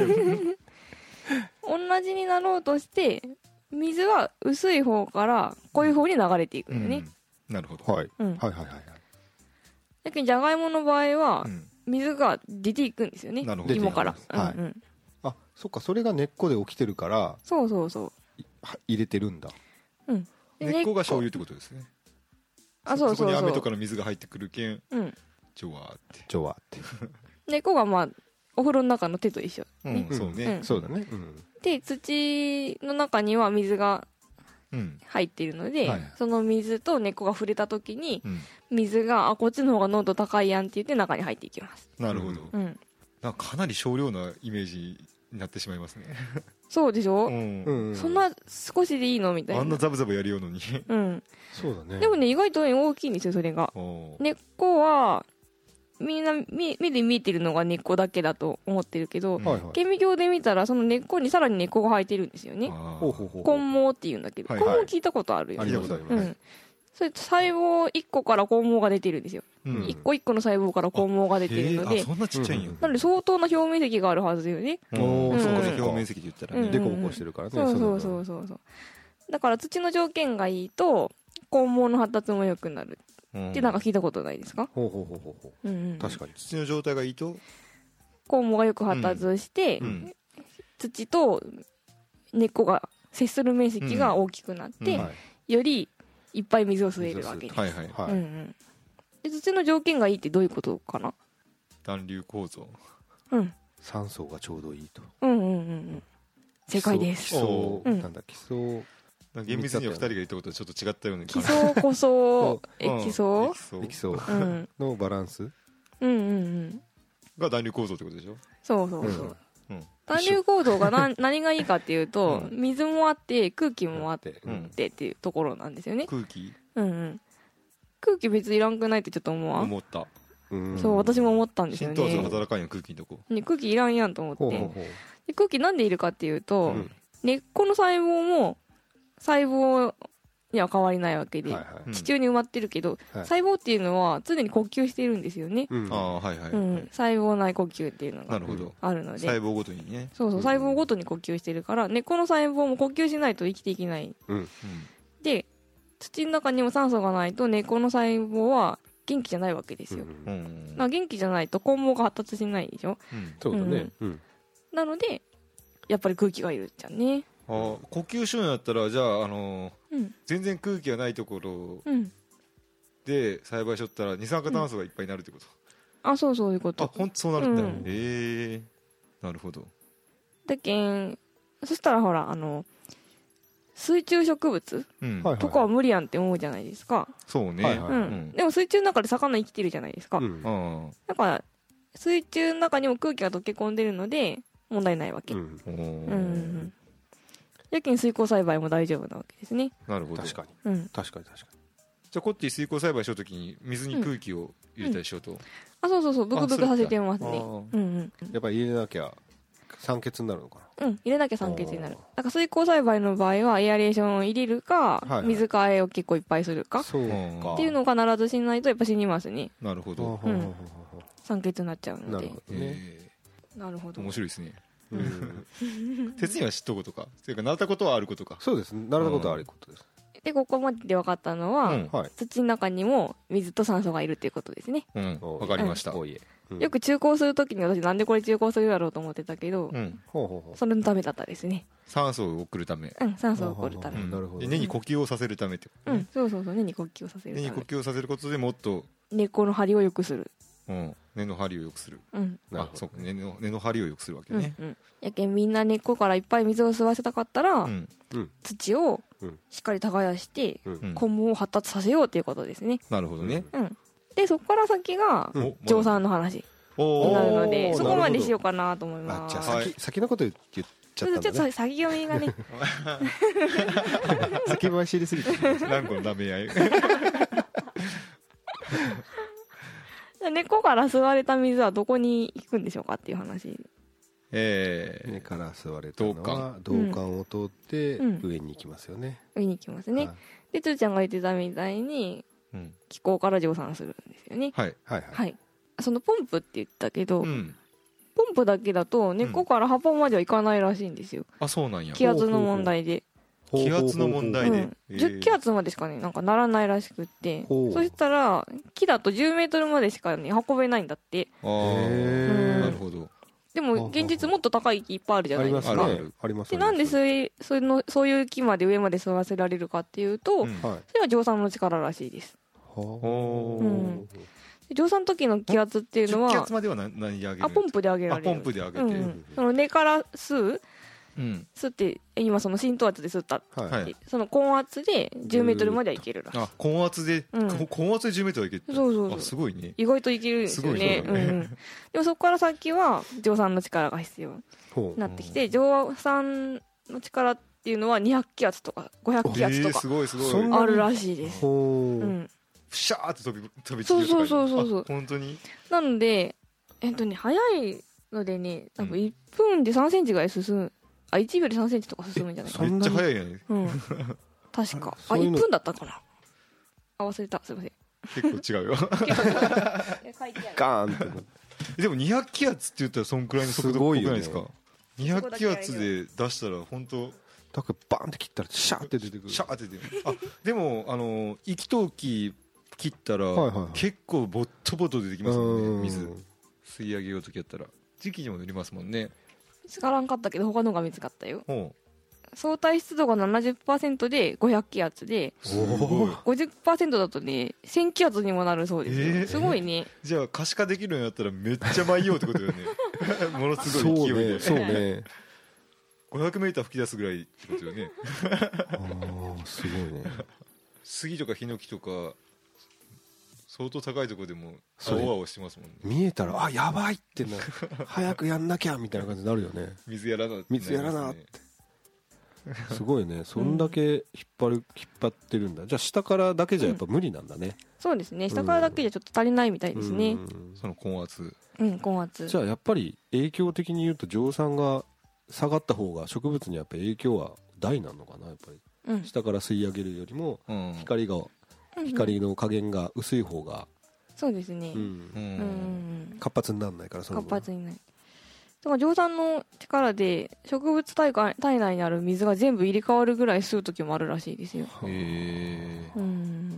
じになろうとして水は薄い方から濃い方に流れていくんだよね、 うん、なるほど、 はい、うん、はいはいはいはい。 だけどじゃがいもの場合は水が出ていくんですよね、 うん、 芋から、 はい、うんうん、あそっかそれが根っこで起きてるからそうそうそう入れてるんだ、 うん、 根っこが醤油ってことですね。 あそうそうそう、 そこに飴とかの水が入ってくるけん、 うん、 ジョワーってジョワーって根っこがまあお風呂の中の手と一緒、 ね、うん、そうね、うん、 そうだね、うん、 で土の中には水が入っているので、うんはい、その水と根っこが触れた時に、うん、水があこっちの方が濃度高いやんって言って中に入っていきます。 なるほど、うん、なんかかなり少量なイメージになってしまいますねそうでしょ、 うんうん、そんな少しでいいのみたいな。 あんなザブザブやるようのにうん、 そうだね。 でもね意外と大きいんですよそれが。根っこはみんな目で見えてるのが根っこだけだと思ってるけど、うん、顕微鏡で見たらその根っこにさらに根っこが生えてるんですよね。根毛っていうんだけど、はいはい、根毛聞いたことあるよね。 聞いたことあります、うん、 それ細胞いっこから根毛が出てるんですよ、うん、いっこいっこの細胞から根毛が出てるので、 そんなちっちゃいんよ。 なので相当な表面積があるはずだよね。 おー、そうか、 表面積で言ったらね、 デコボコしてるからね。 そうそうそうそうそう。だから土の条件がいいと根毛の発達も良くなるってなんか聞いたことないですか？ ほうほうほうほうほう、うんうん、確かに土の状態がいいと根毛がよく発達して、うん、土と根っこが接する面積が大きくなって、うんはい、よりいっぱい水を吸えるわけです。 はいはいはい、 うんうん、で土の条件がいいってどういうことかな？ 暖流構造、 うん、 酸素がちょうどいいと。 うんうんうんうん、正解です。 基礎、うん、なんだ基礎厳密にはふたりが言ったことはちょっと違ったような基礎こそエキソエキソのバランス、 うんうんうんが暖流構造ってことでしょ。 そうそうそう、うん、暖流構造がな何がいいかっていうと、うん、水もあって空気もあってっていうところなんですよね。 空気、 うんうん、空気別にいらんくないってちょっと思わん？ 思った。 そう私も思ったんですよね。 浸透圧が働かんやん空気のとこ、 ね、空気いらんやんと思って。 ほうほうほう。 で空気なんでいるかっていうと、うん、根っこの細胞も細胞には変わりないわけで、はいはい、地中に埋まってるけど、うん、細胞っていうのは常に呼吸しているんですよね、 うんあはいはいはいうん、 細胞内呼吸っていうのがあるので、 細胞ごとにね、 そうそう細胞ごとに呼吸してるから根っこの細胞も呼吸しないと生きていけない、うん、で土の中にも酸素がないと根っこの細胞は元気じゃないわけですよ、うん、まあ元気じゃないと根毛が発達しないでしょ、 うん、そうだね、うん、 なのでやっぱり空気がいるじゃんね。 あ呼吸しようんやったらじゃあ、あのーうん、全然空気がないところで栽培しよったら二酸化炭素がいっぱいになるってこと、 うん、あそうそういうこと。 あ本当そうなるんだよ、うん、えー、なるほど。 だけんそしたらほらあの水中植物、うん、とかは無理やんって思うじゃないですか。 そうね、 はいはいうん、でも水中の中で魚生きてるじゃないですか、うん、だから水中の中にも空気が溶け込んでるので問題ないわけ、うんうんうんやけん水耕栽培も大丈夫なわけですね。 なるほど。 確かに、 うん、 確かに確かに。 じゃあこっち水耕栽培しようときに水に空気を入れたりしようと、うんうん、 あそうそうそうブクブクさせてますね、うんうん、 やっぱり入れなきゃ酸欠になるのかな。うん入れなきゃ酸欠になる。だから水耕栽培の場合はエアリエーションを入れるか、はいはい、水替えを結構いっぱいするかそうかっていうのを必ずしないとやっぱ死にますね。 なるほど、 うん、酸欠になっちゃうので。 なるほどね、 えー、なるほど面白いですね。うん、鉄には知っとくことかというか習ったことはあることか。 そうですね習ったことはあることです、 うん、でここまでで分かったのは、うん、土の中にも水と酸素がいるっていうことですね。 うん分かりました、 うんうん、よく中耕するときに私なんでこれ中耕するだろうと思ってたけど、うん、それのためだったですね。 酸素を送るため。 うん酸素を送るため、 うん、なるほど。で根に呼吸をさせるためってこと、ね、 うんそうそうそう根に呼吸をさせるため。 根に呼吸をさせることでもっと根っこの張りを良くする。 うん、根の張りを良くする、 うん、 あそう根の根の張りを良くするわけね、 うんうん、やけんみんな根っこからいっぱい水を吸わせたかったら、うん、土をしっかり耕して、うん、根毛を発達させようということですね。 なるほどね、 うん、でそこから先が蒸散の話。 なるので、そこまでしようかなと思います。 じゃあ先、先のこと言っちゃったんだね。 ちょっと先読みがね先走りすぎて何個の舐め合い根っこから吸われた水はどこに行くんでしょうかっていう話。 えー、 根から吸われたのは導管を通って上に行きますよね、 うん、上に行きますね、はい、でつーちゃんが言ってたみたいに、うん、気孔から蒸散するんですよね。 はいはいはい、そのポンプって言ったけど、うん、ポンプだけだと根っこから葉っぱまではいかないらしいんですよ、 うん、あそうなんや。 気圧の問題で。 気圧の問題で、うんえー、じゅっキロ圧までしかねなんかならないらしくって、そしたら木だとじゅうメートルまでしかね運べないんだって。 ああ、うん、なるほど。 でも現実もっと高い木いっぱいあるじゃないですか。 ありますね。ありますね。 でなんでそういう、そういうの、そういう木まで上まで吸わせられるかっていうと、うん、それは蒸散の力らしいです。はあ、うん、蒸散の時の気圧っていうのは気圧までは何で上げる？ あポンプで上げられる。 あポンプで上げて、うんうん、 その根から吸う、うん、吸って今その浸透圧で吸ったって、はい、その高圧でじゅうメートルまではいけるらしい。 あ高圧で、うん、高圧でじゅうメートルはいける。 そうそうそう。 あすごいね。 意外といけるんですよね。うんうん、でもそこから先は蒸散の力が必要になってきて、蒸散の力っていうのはにひゃく気圧とかごひゃく気圧とかあるらしいです。うん、 ふしゃーって飛び飛びそうそうそうそうそう。 本当に。 なのでえっとね早いのでね多分いっぷんでさんセンチぐらい進む。あいちびょうでさんセンチとか進むんじゃないかな。 めっちゃ早いやね、 うん、確かあいっぷんだったかなあ忘れたすいません結構違うよガーンってでもにひゃく気圧って言ったらそんくらいの速度っぽくないですか。にひゃく気圧で出したら本当だからバーンって切ったらシャーって出てくる。 シャーって出てくる。あでもあの息筒器切ったら、はいはいはい、結構ボットボト出てきますもんね。水吸い上げようときやったら時期にもよりますもんね。 見つからんかったけど他のが見つかったよ。相対湿度が ななじゅっパーセント でごひゃく気圧で ごじゅっパーセント だとねせん気圧にもなるそうですよ、えー、すごいね。 じゃあ可視化できるようになったらめっちゃ舞いようってことよねものすごい勢いでそうね、そうねごひゃくメーター吹き出すぐらいってことよねああすごいね。 杉とかヒノキとか相当高いところでも青々してますもんね。 見えたらあやばいってな早くやんなきゃみたいな感じになるよね。 水やらな、ね、 水やらなってすごいね。そんだけ引っ張る、うん、引っ張ってるんだ。じゃあ下からだけじゃやっぱ無理なんだね、うん、 そうですね。下からだけじゃちょっと足りないみたいですね、うん、 その高圧うん高圧。 じゃあやっぱり影響的に言うと蒸散が下がった方が植物にやっぱ影響は大なのかなやっぱり、うん、下から吸い上げるよりも光が、うん光の加減が薄い方がそうですね、うんうん、活発にならないからその活発にない。だから蒸散の力で植物体体内にある水が全部入れ替わるぐらい吸う時もあるらしいですよ。へえ、うん、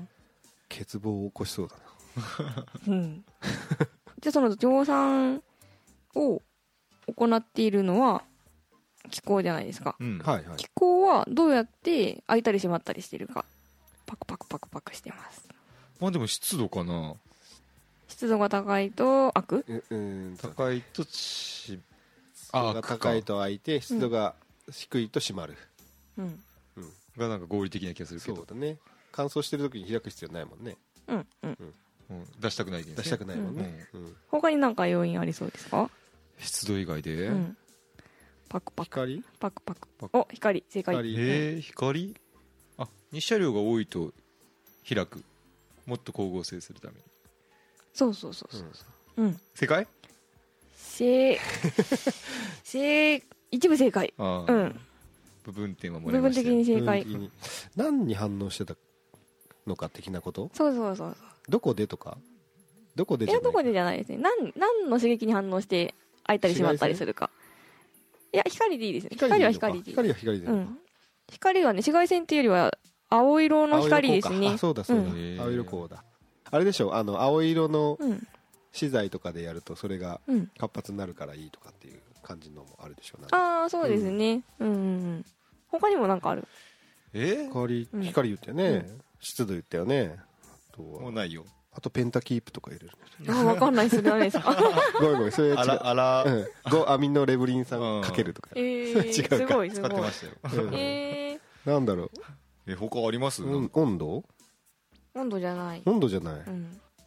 欠乏を起こしそうだな、 うん、じゃあその蒸散を行っているのは気孔じゃないですか、うんはいはい、気孔はどうやって開いたり閉まったりしてるかパクパクパクパクしてます。 まあでも湿度かな。 湿度が高いと開く、 ううん高いとし湿度が高いと開いて湿度が低いと閉まる、 うんうん、がなんか合理的な気がするけど。 そうだね。乾燥してる時に開く必要ないもんね。 うんうん、うんうん、出したくないですね。 出したくないもんね、うんうん、 他に何か要因ありそうですか。 湿度以外で、うん、 パクパク光パクパクお光正解。 光えー、光あ日射量が多いと開く。もっと光合成するために。 そうそうそうそう、うんうん、 正解正正一部正解。 あ、うん、部分点はもらいました。 部分的に正解。 何に反応してたのか的なこと。 そうそうそうそう。 どこでとかどこでじゃない。 いやどこでじゃないですね。何何の刺激に反応して開いたり閉まったりするか。いや光でいいですね。光は光でいい。 光は光でいい、うん、 光はね紫外線っていうよりは青色の光ですね。 あそうだそうだ、うん、青色光だ。あれでしょ、あの青色の資材とかでやるとそれが活発になるからいいとかっていう感じのもあるでしょう。 ああそうですね、うん、うんうん。他にもなんかある。 え光、うん、光言ったよね、うん、湿度言ったよね。 あとはもうないよ。 あとペンタキープとか入れるんです。あ分かんないそれはないですか。 ごめんごめんそれ違う。 あらあら、 うん、ごアミノレブリン酸かけるとか、 えー、違うか。すごいすごい使ってましたよ、 えー、なんだろう。 え他あります、 うん、温度温度じゃない。 温度じゃない、 うん、あ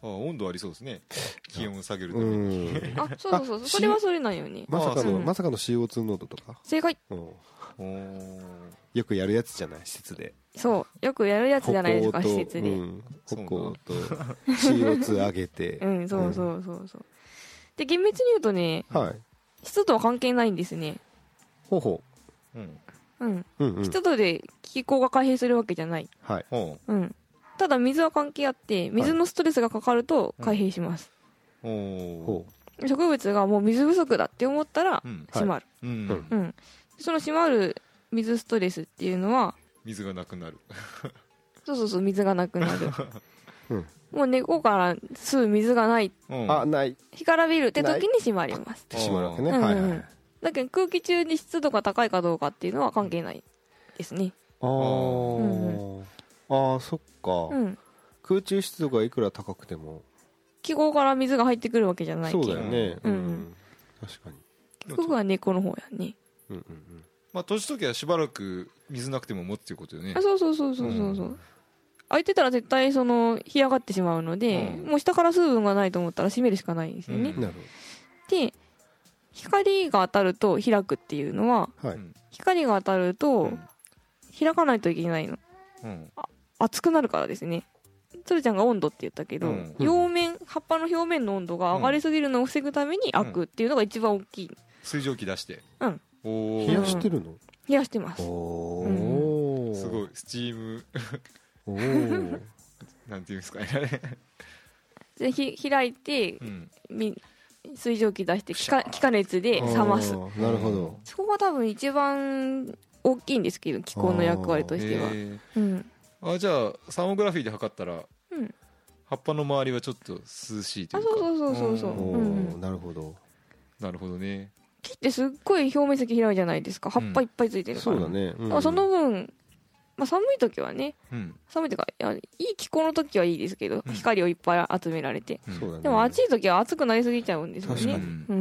あ温度ありそうですね、気温を下げるために。 あそうそうそうそれはそれなんよね。 まさかのまさかの シーオーツー 濃度とか正解。 よくやるやつじゃない、施設で。 そうよくやるやつじゃないですか、施設で歩行と シーオーツー 上げてうんそうそうそうそう。で厳密に言うとね、湿度は関係ないんですね。 ほうほううん湿度で気候が開閉するわけじゃない。 はいうんただ水は関係あって、水のストレスがかかると開閉します。 ほう植物がもう水不足だって思ったら閉まる。うんその閉まる水ストレスっていうのは水がなくなるそうそうそう水がなくなるもう根っこから吸う水がない、 あない干からびるって時に閉まります。 閉まるわけね。はいはい。 だけど空気中に湿度が高いかどうかっていうのは関係ないですね。 あーあーそっか、うん、空中湿度がいくら高くても気候から水が入ってくるわけじゃないけど。 そうだよね、うんうん、確かに結局は根っこの方やね。 うんうんうん、まあ閉じときはしばらく水なくても持つっていうことよね。 あそうそうそうそうそうそう、うん、開いてたら絶対その干上がってしまうので、うん、もう下から水分がないと思ったら閉めるしかないんですよね、うん、で光が当たると開くっていうのは、はい、光が当たると開かないといけないの、うん、熱くなるからですね。鶴ちゃんが温度って言ったけど、うん、表面葉っぱの表面の温度が上がりすぎるのを防ぐために開くっていうのが一番大きい。 水蒸気出してうん冷やしてるの？ 冷やしてます。 おー、うん、すごいスチームおーなんていうんですかねでひ開いて、うん、み水蒸気出して気化気化熱で冷ます。 なるほど。 そこが多分一番大きいんですけど気候の役割としては、うん、 あじゃあサーモグラフィーで測ったら、うん、葉っぱの周りはちょっと涼しいというか。 あそうそうそうそう、 うんうん、なるほどなるほどね。 木ってすっごい表面積広いじゃないですか。葉っぱいっぱいついてるから、うん、 そうだね、 うん、その分、まあ、寒い時はね、うん、寒いというかいやいい気候の時はいいですけど、うん、光をいっぱい集められて、うん、でも暑い時は暑くなりすぎちゃうんですよね。 確かに、 うんうん、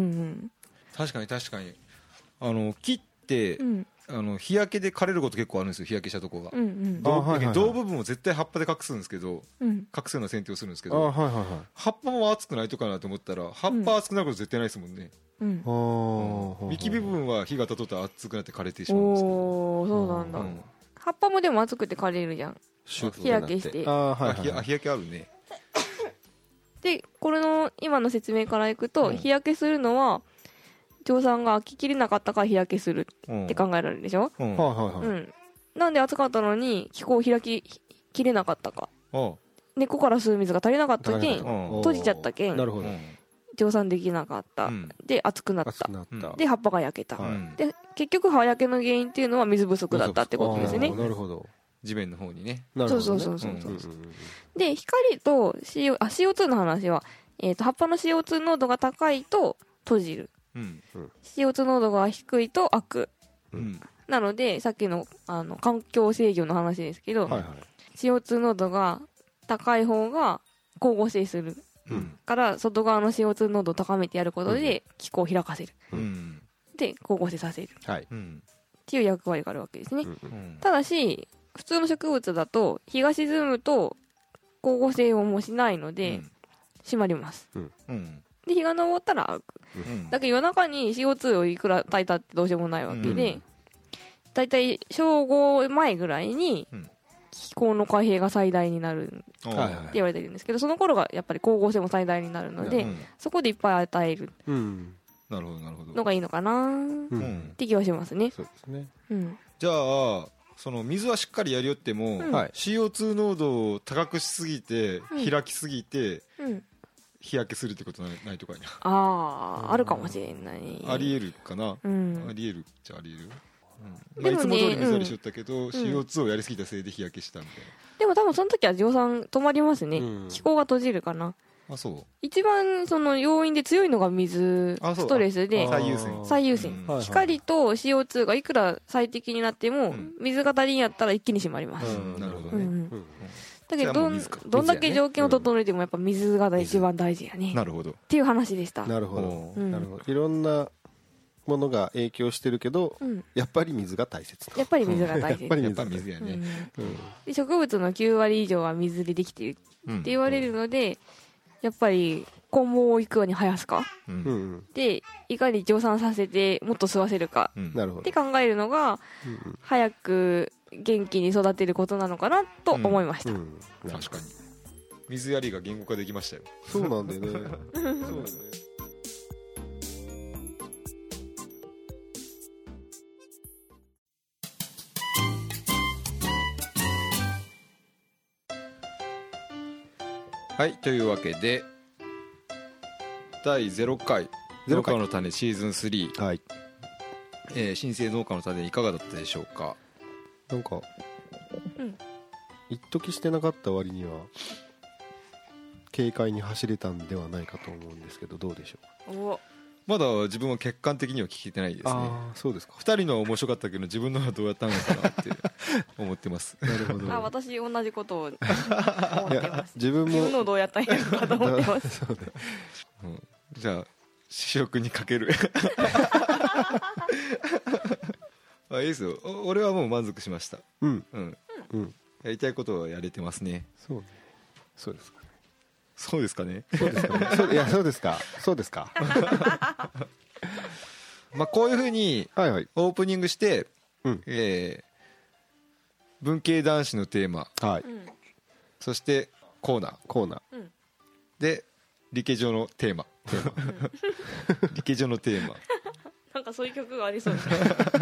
確かに確かにあの木って、うん、あの日焼けで枯れること結構あるんですよ。日焼けしたとこが、うんうん、胴、はいはいはい、胴部分を絶対葉っぱで隠すんですけど、うん、隠すような剪定をするんですけど、 はいはいはい、 葉っぱも熱くないとかなと思ったら葉っぱ熱くなること絶対ないですもんね、うんうん、幹部分は火が当たったら熱くなって枯れてしまうんですけど。 おそうなんだ、うん、葉っぱもでも熱くて枯れるじゃん日焼けして。 あ、はいはいはい、日焼けあるねでこれの今の説明からいくと、うん、日焼けするのは長さんが開ききれなかったから日焼けするって考えられるでしょ、うんうん、なんで暑かったのに気候を開ききれなかったか、根っこから吸う水が足りなかったけん閉じちゃったけん、なるほど蒸散できなかった、うん、で熱くなった、うん、で葉っぱが焼けた、うん、で結局葉焼けの原因っていうのは水不足だったってことですね。 なるほど。 地面の方にね。 そうそうそうそうそう、うん、で光と シーオー、あ シーオーツー の話は、えーと葉っぱの シーオーツー 濃度が高いと閉じる、うん、シーオーツー 濃度が低いと開く、うん、なのでさっき の, あの環境制御の話ですけど、はいはい、シーオーツー 濃度が高い方が光合成する、うん、から外側の シーオーツー 濃度を高めてやることで気候を開かせる、うん、で光合成させる、はい、っていう役割があるわけですね、うん、ただし普通の植物だと日が沈むと光合成をもうしないので、うん、閉まります、うんうん、で日が昇ったら開く、うん、だけど夜中に シーオーツー をいくら炊いたってどうしようもないわけで、だいたい正午前ぐらいに気候の開閉が最大になるって言われてるんですけど、その頃がやっぱり光合成も最大になるので、うん、そこでいっぱい与えるのがいいのかなって気はしますね。 そうですね、うん、じゃあその水はしっかりやりよっても、うん、シーオーツー 濃度を高くしすぎて、うん、開きすぎて、うん、日焼けするってことない、ないとかにあああるかもしれない。 ありえるかな、うん、ありえるじゃありえる、うんまあ、いつも通り水やりしよったけど、うん、シーオーツー をやりすぎたせいで日焼けしたみたいな。 でも多分その時は蒸散止まりますね、うん、気候が閉じるかな。 あそう一番その要因で強いのが水ストレスで最優先最優先、うん、光と シーオーツー がいくら最適になっても、うん、水が足りんやったら一気に閉まります、うん、なるほどね、うん、だけど どん, どんだけ条件を整えてもやっぱ水が一番大事やね、 なるほどっていう話でした。 なるほど、うん、なるほど。いろんなものが影響してるけど、うん、やっぱり水が大切。 やっぱり水が大切。 やっぱり水やね、うんうん、で植物のきゅうわり以上は水でできているって言われるので、 やっぱり肛門をいかに生やすか、 うん、 でいかに蒸散させてもっと吸わせるか、うん、って考えるのが、うん、早く元気に育てることなのかなと思いました、うんうん、確かに水やりが言語化できましたよ。 そうなんだよねそうだね。 はい、というわけでだいゼロかい農家の種シーズンスリー、はい、えー、新生農家の種いかがだったでしょうか。 なんか、 うん、 一時してなかった割には軽快に走れたんではないかと思うんですけど、どうでしょう。 おまだ自分は客観的には聞けてないですね。 あ、そうですか。 ふたりのは面白かったけど自分のはどうやったのかなって思ってますなるほど。 あ、私同じことを思ってます。 自分も自分のどうやったんやろかと思ってますそうね、 うん、じゃあ試食にかけるあ、いいですよ。俺はもう満足しました。 うんうんうん、 やりたいことはやれてますね。 そうね。そうですかね。 そうですかね。 そうですかね。そう、いや、そうですか。そうですか。 まあこういうふうにオープニングして、 はいはい、 えー、文系男子のテーマ、 はい、 そしてコーナーコーナーで理系上のテーマテーマ理系上のテーマなんかそういう曲がありそうです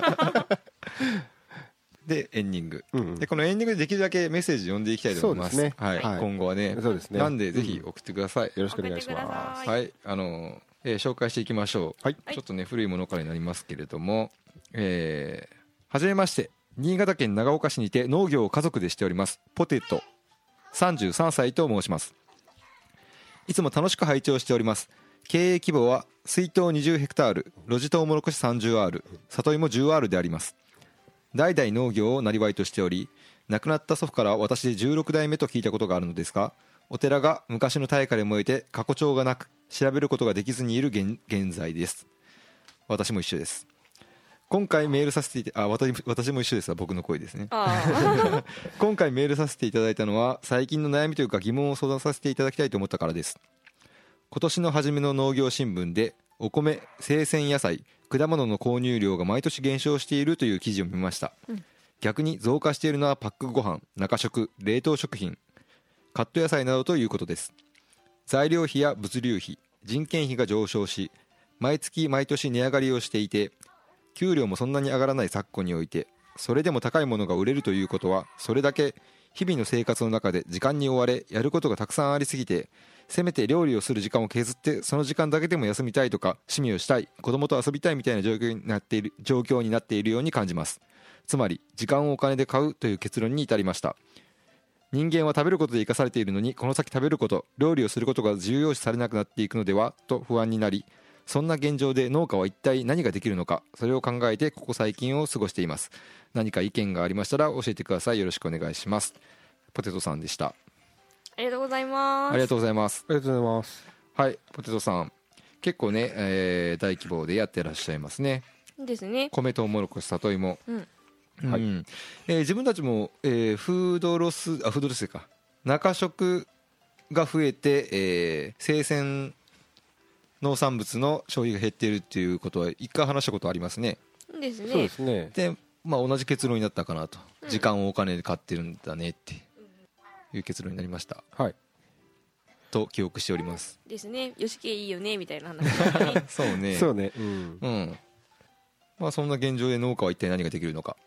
でエンディング、 うんうん、 でこのエンディングでできるだけメッセージ読んでいきたいと思います。 そうですね、 はいはい、今後はね。 そうですね。 なんでぜひ送ってください、 うん、よろしくお願いします。 はい、あの、えー、紹介していきましょう、はい、ちょっとね古いものからになりますけれども、えー、はじめまして、新潟県長岡市にて農業を家族でしておりますポテトさんじゅうさんさいと申します。いつも楽しく拝聴しております。経営規模は水筒にじゅうヘクタール、露地トウモロコシさんじゅうアール、里芋じゅうアールであります。代々農業を生業としており、亡くなった祖父から私でじゅうろくだいめと聞いたことがあるのですが、お寺が昔の大火で燃えて過去帳がなく調べることができずにいる 現, 現在です。私も一緒です。今回メールさせていたあ 私, 私も一緒ですわ、僕の声ですね。今回メールさせていただいたのは、最近の悩みというか疑問を相談させていただきたいと思ったからです。今年の初めの農業新聞で、お米、生鮮野菜、果物の購入量が毎年減少しているという記事を見ました、うん、逆に増加しているのはパックご飯、中食、冷凍食品、カット野菜などということです。材料費や物流費、人件費が上昇し、毎月毎年値上がりをしていて、給料もそんなに上がらない昨今において、それでも高いものが売れるということは、それだけ日々の生活の中で時間に追われ、やることがたくさんありすぎて、せめて料理をする時間を削って、その時間だけでも休みたいとか、趣味をしたい、子供と遊びたいみたいな状況になっている、状況になっているように感じます。つまり時間をお金で買うという結論に至りました。人間は食べることで生かされているのに、この先食べること、料理をすることが重要視されなくなっていくのではと不安になり、そんな現状で農家は一体何ができるのか、それを考えてここ最近を過ごしています。何か意見がありましたら教えてください。よろしくお願いします。ポテトさんでした。 ありがとうございます。 ありがとうございます。 ありがとうございます。 はい、ポテトさん結構ね、えー、大規模でやってらっしゃいますね。 ですね。 米とうもろこし、里芋、 うんうん、はい、えー、自分たちも、えー、フードロスあフードロスか中食が増えて、えー、生鮮農産物の消費が減っているっていうことは一回話したことありますね。 ですね。 そうですね。 で、まあ、同じ結論になったかなと、うん、時間をお金で買ってるんだねっていう結論になりました、 はい、 と記憶しております。 ですね。よしけいいよねみたいな話ですね。 そうね、 そうね、うん、 うん、まあ、そんな現状で農家は一体何ができるのか。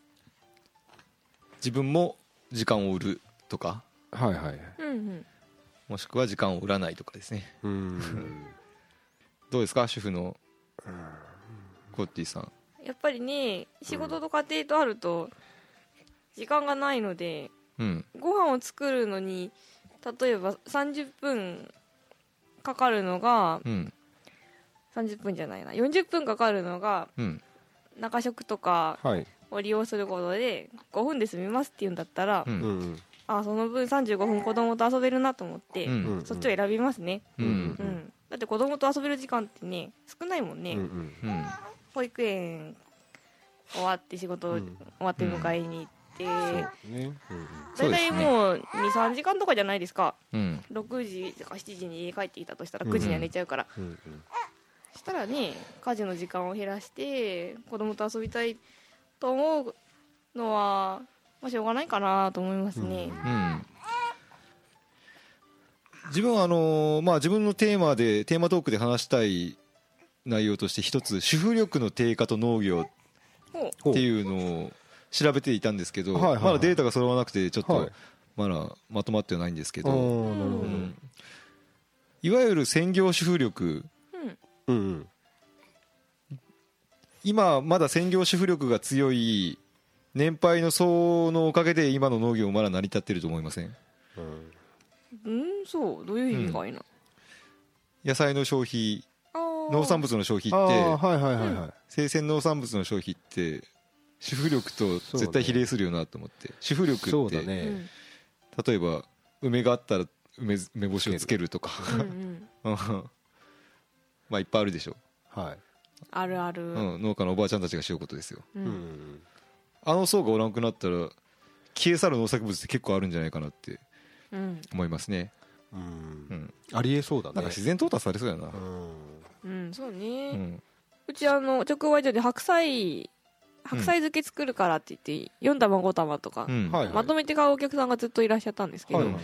自分も時間を売るとか、 はいはい、 うんうん、 もしくは時間を売らないとかですね。 うんどうですか、主婦のコッティさん。 やっぱりね、仕事と家庭とあると時間がないので、 うん、 ご飯を作るのに例えばさんじゅっぷんかかるのが、 うん、 さんじゅっぷんじゃないなよんじゅっぷんかかるのが、 うん、 中食とかを利用することでごふんで済みますっていうんだったら、 うん、 あその分さんじゅうごふん子供と遊べるなと思って、うん、そっちを選びますね、 うんうんうんだって子供と遊べる時間ってね少ないもんね、 うんうん、 保育園終わって仕事終わって迎えに行って、大体もうにさんじかんとかじゃないですか、うん、ろくじとかしちじに家帰ってきたとしたらくじには寝ちゃうから、うんうん、そしたらね家事の時間を減らして子供と遊びたいと思うのは、まあ、しょうがないかなと思いますね、うんうん、 自分はあのーまあ、自分のテーマでテーマトークで話したい内容として一つ主婦力の低下と農業っていうのを調べていたんですけど、はいはいはい、まだデータが揃わなくてちょっとまだまとまってはないんですけど、うん、いわゆる専業主婦力、うんうん、今まだ専業主婦力が強い年配の層のおかげで今の農業もまだ成り立ってると思いません？ うん、そうどういう意味かいな、うん、 野菜の消費農産物の消費って、はいはいはいはい、生鮮農産物の消費って主婦力と絶対比例するよなと思って、ね、主婦力ってそうだ、ね、例えば梅があったら 梅, 梅干しをつけるとかうん、うん、まあいっぱいあるでしょ、はい、 あるある、 うん、農家のおばあちゃんたちがしようことですよ、うん、あの層がおらんくなったら消え去る農作物って結構あるんじゃないかなって思いますね、うんうん、ありえそうだね。 なんか自然淘汰されそうやな、うんうん、そうね、うん、うちあの直売所で白菜白菜漬け作るからって言ってよん玉ご玉とか、うん、まとめて買うお客さんがずっといらっしゃったんですけど、はいはい、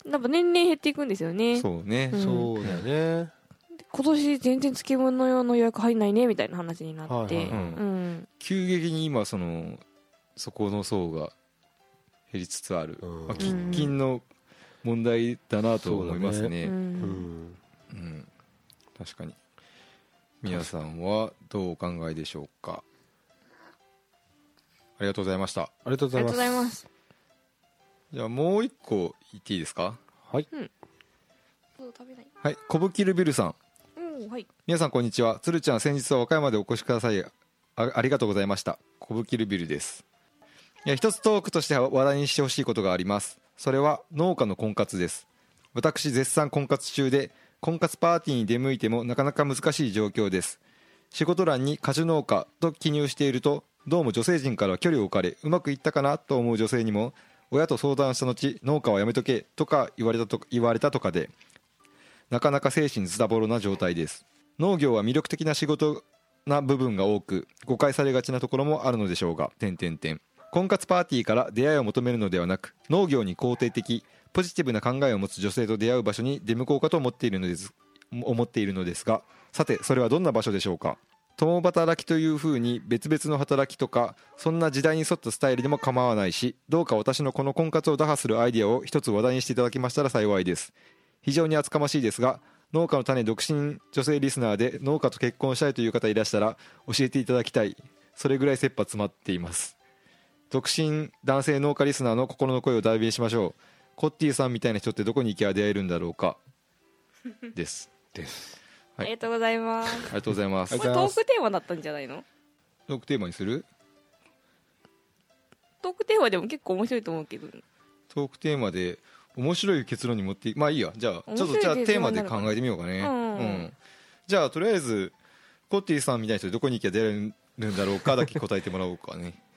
なんか年々減っていくんですよね。 そうね、 うん、 そうだね。 今年全然漬物用の予約入んないねみたいな話になって、はいはいはい、うん、 急激に今そのそこの層が減りつつある、うん、まあ、喫緊の問題だなと思いますね、うんうんうん、確かに。皆さんはどうお考えでしょうか。ありがとうございました。ありがとうございます。 じゃあもう一個言っていいですか。 はい、うん、 どう食べない。 はい、コブキルビルさん、 うん、はい、 皆さんこんにちは。つるちゃん、先日は和歌山でお越しください あ, ありがとうございました。コブキルビルです。いや、一つトークとして話題にしてほしいことがあります。それは農家の婚活です。私絶賛婚活中で、婚活パーティーに出向いてもなかなか難しい状況です。仕事欄に果樹農家と記入していると、どうも女性陣から距離を置かれ、うまくいったかなと思う女性にも、親と相談した後、農家はやめとけとか言われたと言われたとかで、なかなか精神ズタボロな状態です。農業は魅力的な仕事な部分が多く、誤解されがちなところもあるのでしょうが、点々点。婚活パーティーから出会いを求めるのではなく、農業に肯定的ポジティブな考えを持つ女性と出会う場所に出向こうかと思っているのです思っているのですが、さてそれはどんな場所でしょうか。共働きというふうに別々の働きとか、そんな時代に沿ったスタイルでも構わないし、どうか私のこの婚活を打破するアイデアを一つ話題にしていただきましたら幸いです。非常に厚かましいですが、農家の種独身女性リスナーで農家と結婚したいという方いらしたら教えていただきたい。それぐらい切羽詰まっています。独身男性農家リスナーの心の声を代弁しましょう。コッティさんみたいな人ってどこに行きゃ出会えるんだろうかですです、 はい、ありがとうございます。 ありがとうございます。 これトークテーマだったんじゃないの。 トークテーマにする。 トークテーマでも結構面白いと思うけど、 トークテーマで面白い結論に持っていまあいいや。じゃあちょっとじゃあテーマで考えてみようかね、うんうんうん、じゃあとりあえずコッティさんみたいな人でどこに行きゃ出会えるんだろうかだけ答えてもらおうかね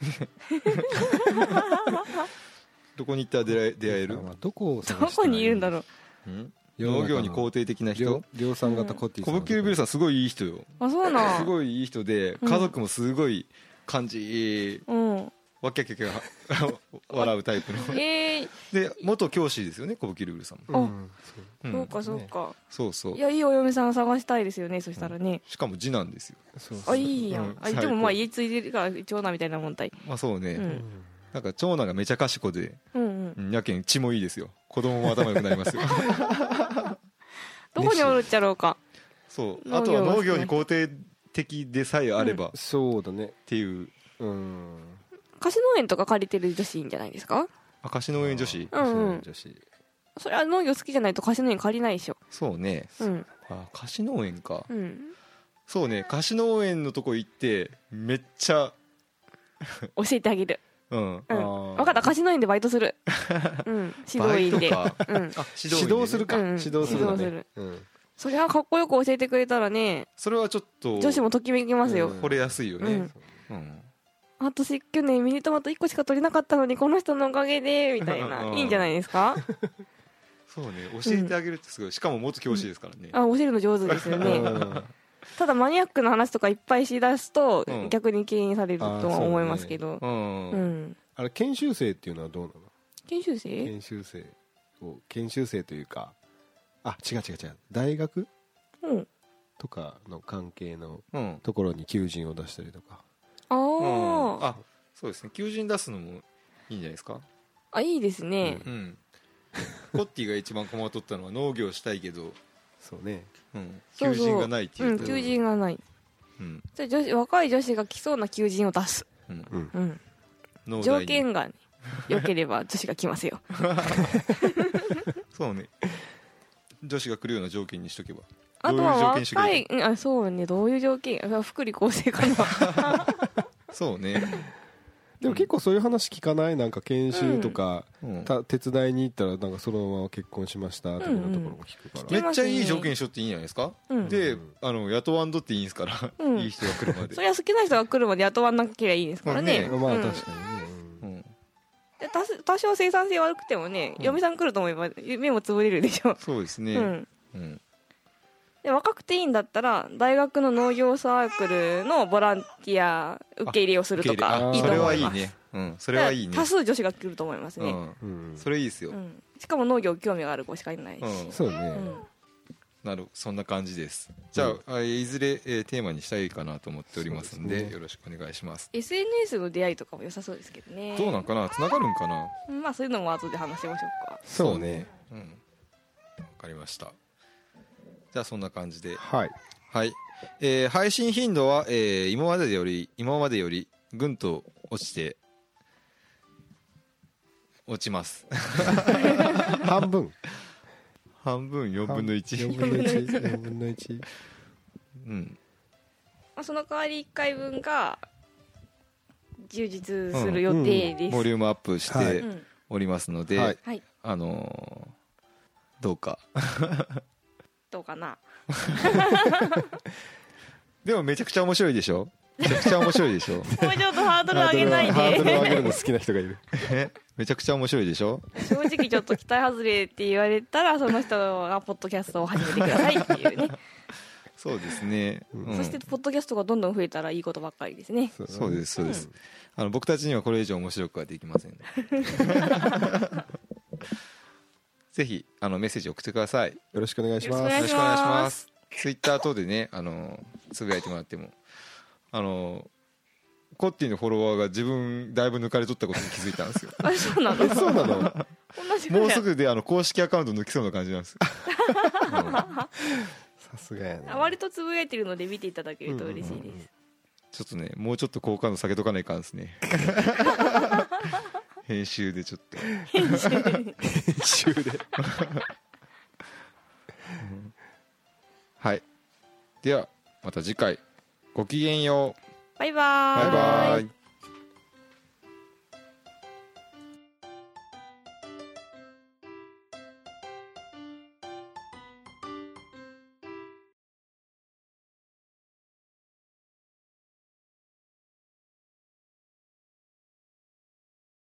どこに行ったら出会え、出会える。 どこをどこにいるんだろう、 ん、農業に肯定的な人。 量産型コッティさん、 コブキルビルさんすごいいい人よ。 あ、そうなん。 すごいいい人で、家族もすごい感じ、うん、わきゃきゃきゃ笑うタイプのえー、で元教師ですよね、コブキルビルさんも。 あ、うん、そうかそうか、ね、 そうそう。 いや、いいお嫁さん探したいですよね、そしたらね、 うん、しかも次男ですよ。 そうそう、あ、いいやん、うん、あ、でもまあ家継いでるから長男みたいなもんたい。 まあそうね、うん、なんか長男がめちゃ賢で、うんうん、やけん血もいいですよ。子供も頭良くなりますよどこにおるっちゃろうか。 そう、あとは農業に肯定的でさえあれば、うん、 そうだねっていう、うん、 貸し農園とか借りてる女子いいんじゃないですか。 あ、貸し農園女子、 うんうん、それは農業好きじゃないと貸し農園借りないでしょ。 そうね、うん、あ、貸し農園か、うん、そうね、貸し農園のとこ行ってめっちゃ教えてあげる。うん、うん、分かった、貸し農園でバイトする、うん、指導員で、うん、あ、 指導するか、うん、指導する、ね、 うん、それはかっこよく教えてくれたらね、 それはちょっと女子もときめきますよ、 惚れやすいよね、うんうん、 あ私去年ミニトマトいっこしか取れなかったのにこの人のおかげでみたいな、いいんじゃないですか。 そうね、教えてあげるってすごい、しかも元教師ですからね、 あ教えるの上手ですよね。ただマニアックな話とかいっぱいしだすと、うん、逆に敬遠されるとは思いますけど、 あ,、うんうん、 あれ研修生っていうのはどうなの？ 研修生研修生を研修生というか、あ違う違う違う大学、うん、とかの関係のところに求人を出したりとか、 あ、うんうん、あそうですね、求人出すのもいいんじゃないですか。 あいいですね、 うん、コッティが一番困っとったのは農業したいけどそうね、 うん、求人がないっていう、 うん、求人がない、うん、じゃあ女子若い女子が来そうな求人を出す、うんうん、条件が、ね、良ければ女子が来ますよ。 そうね、女子が来るような条件にしとけば。 あとは若い、あそうね、どういう条件、福利厚生かな。 そうね。 でも結構そういう話聞かない？なんか研修とか、うん、た手伝いに行ったらなんかそのまま結婚しましたとかのところも聞くから、 うんうん、めっちゃいい条件にしとっていいんじゃないですか、うん、であの雇わんどっていいんですから、うん、いい人が来るまで。 それは好きな人が来るまで雇わなければいいですからね、 ね、まあ確かにね、うん、 で多少生産性悪くてもね、うん、嫁さん来ると思えば目もつぶれるでしょ。 そうですね、うんうん、 で若くていいんだったら大学の農業サークルのボランティア受け入れをするとかいいと思います。 それはいいね、うん、それはいいね。 多数女子が来ると思いますね、 うん、それいいですよ、うん、 しかも農業興味がある子しかいないし、うん、 そうね、うん、 なるそんな感じです。じゃあ、うん、いずれ、えー、テーマにしたいかなと思っておりますの で, で、ね、よろしくお願いします。 エスエヌエス の出会いとかも良さそうですけどね。 どうなんかな、つながるんかな。 まあそういうのも後で話しましょうか。 そうね、 うん、分かりました。じゃあそんな感じで、 はい、 はい、えー、配信頻度は、えー、今までより今までよりぐんと落ちて落ちます。 半分半分よんぶんのいち、 よんぶんのいち、よんぶんのいち、 うん、 まあ、その代わりいっかいぶんが充実する予定です、うんうん、 ボリュームアップしておりますので、 はい、 あのー、どうかどうかな。 でもめちゃくちゃ面白いでしょ。めちゃくちゃ面白いでしょ。もうちょっとハードル上げないで。 ハードル上げるの好きな人がいる。 めちゃくちゃ面白いでしょ。 正直ちょっと期待外れって言われたらその人がポッドキャストを始めてくださいっていうね。 そうですね、 うん、そしてポッドキャストがどんどん増えたらいいことばっかりですね。 そうですそうです、うん、あの僕たちにはこれ以上面白くはできません。ぜひあのメッセージ送ってください。 よろしくお願いします。 よろしくお願いします。 ツイッター等でね、あのつぶやいてもらっても、あのコッティのフォロワーが自分だいぶ抜かれとったことに気づいたんですよ。 あ、そうなの。 そうなの。 もうすぐであの公式アカウント抜きそうな感じなんですよ。 さすがやね。 割とつぶやいてるので見ていただけると嬉しいです、うんうんうん、 ちょっとね、もうちょっと好感度下げとかないかんですね。編集でちょっと編集で編集ではい、ではまた次回ごきげんよう。 バイバーイ。 バイバイ。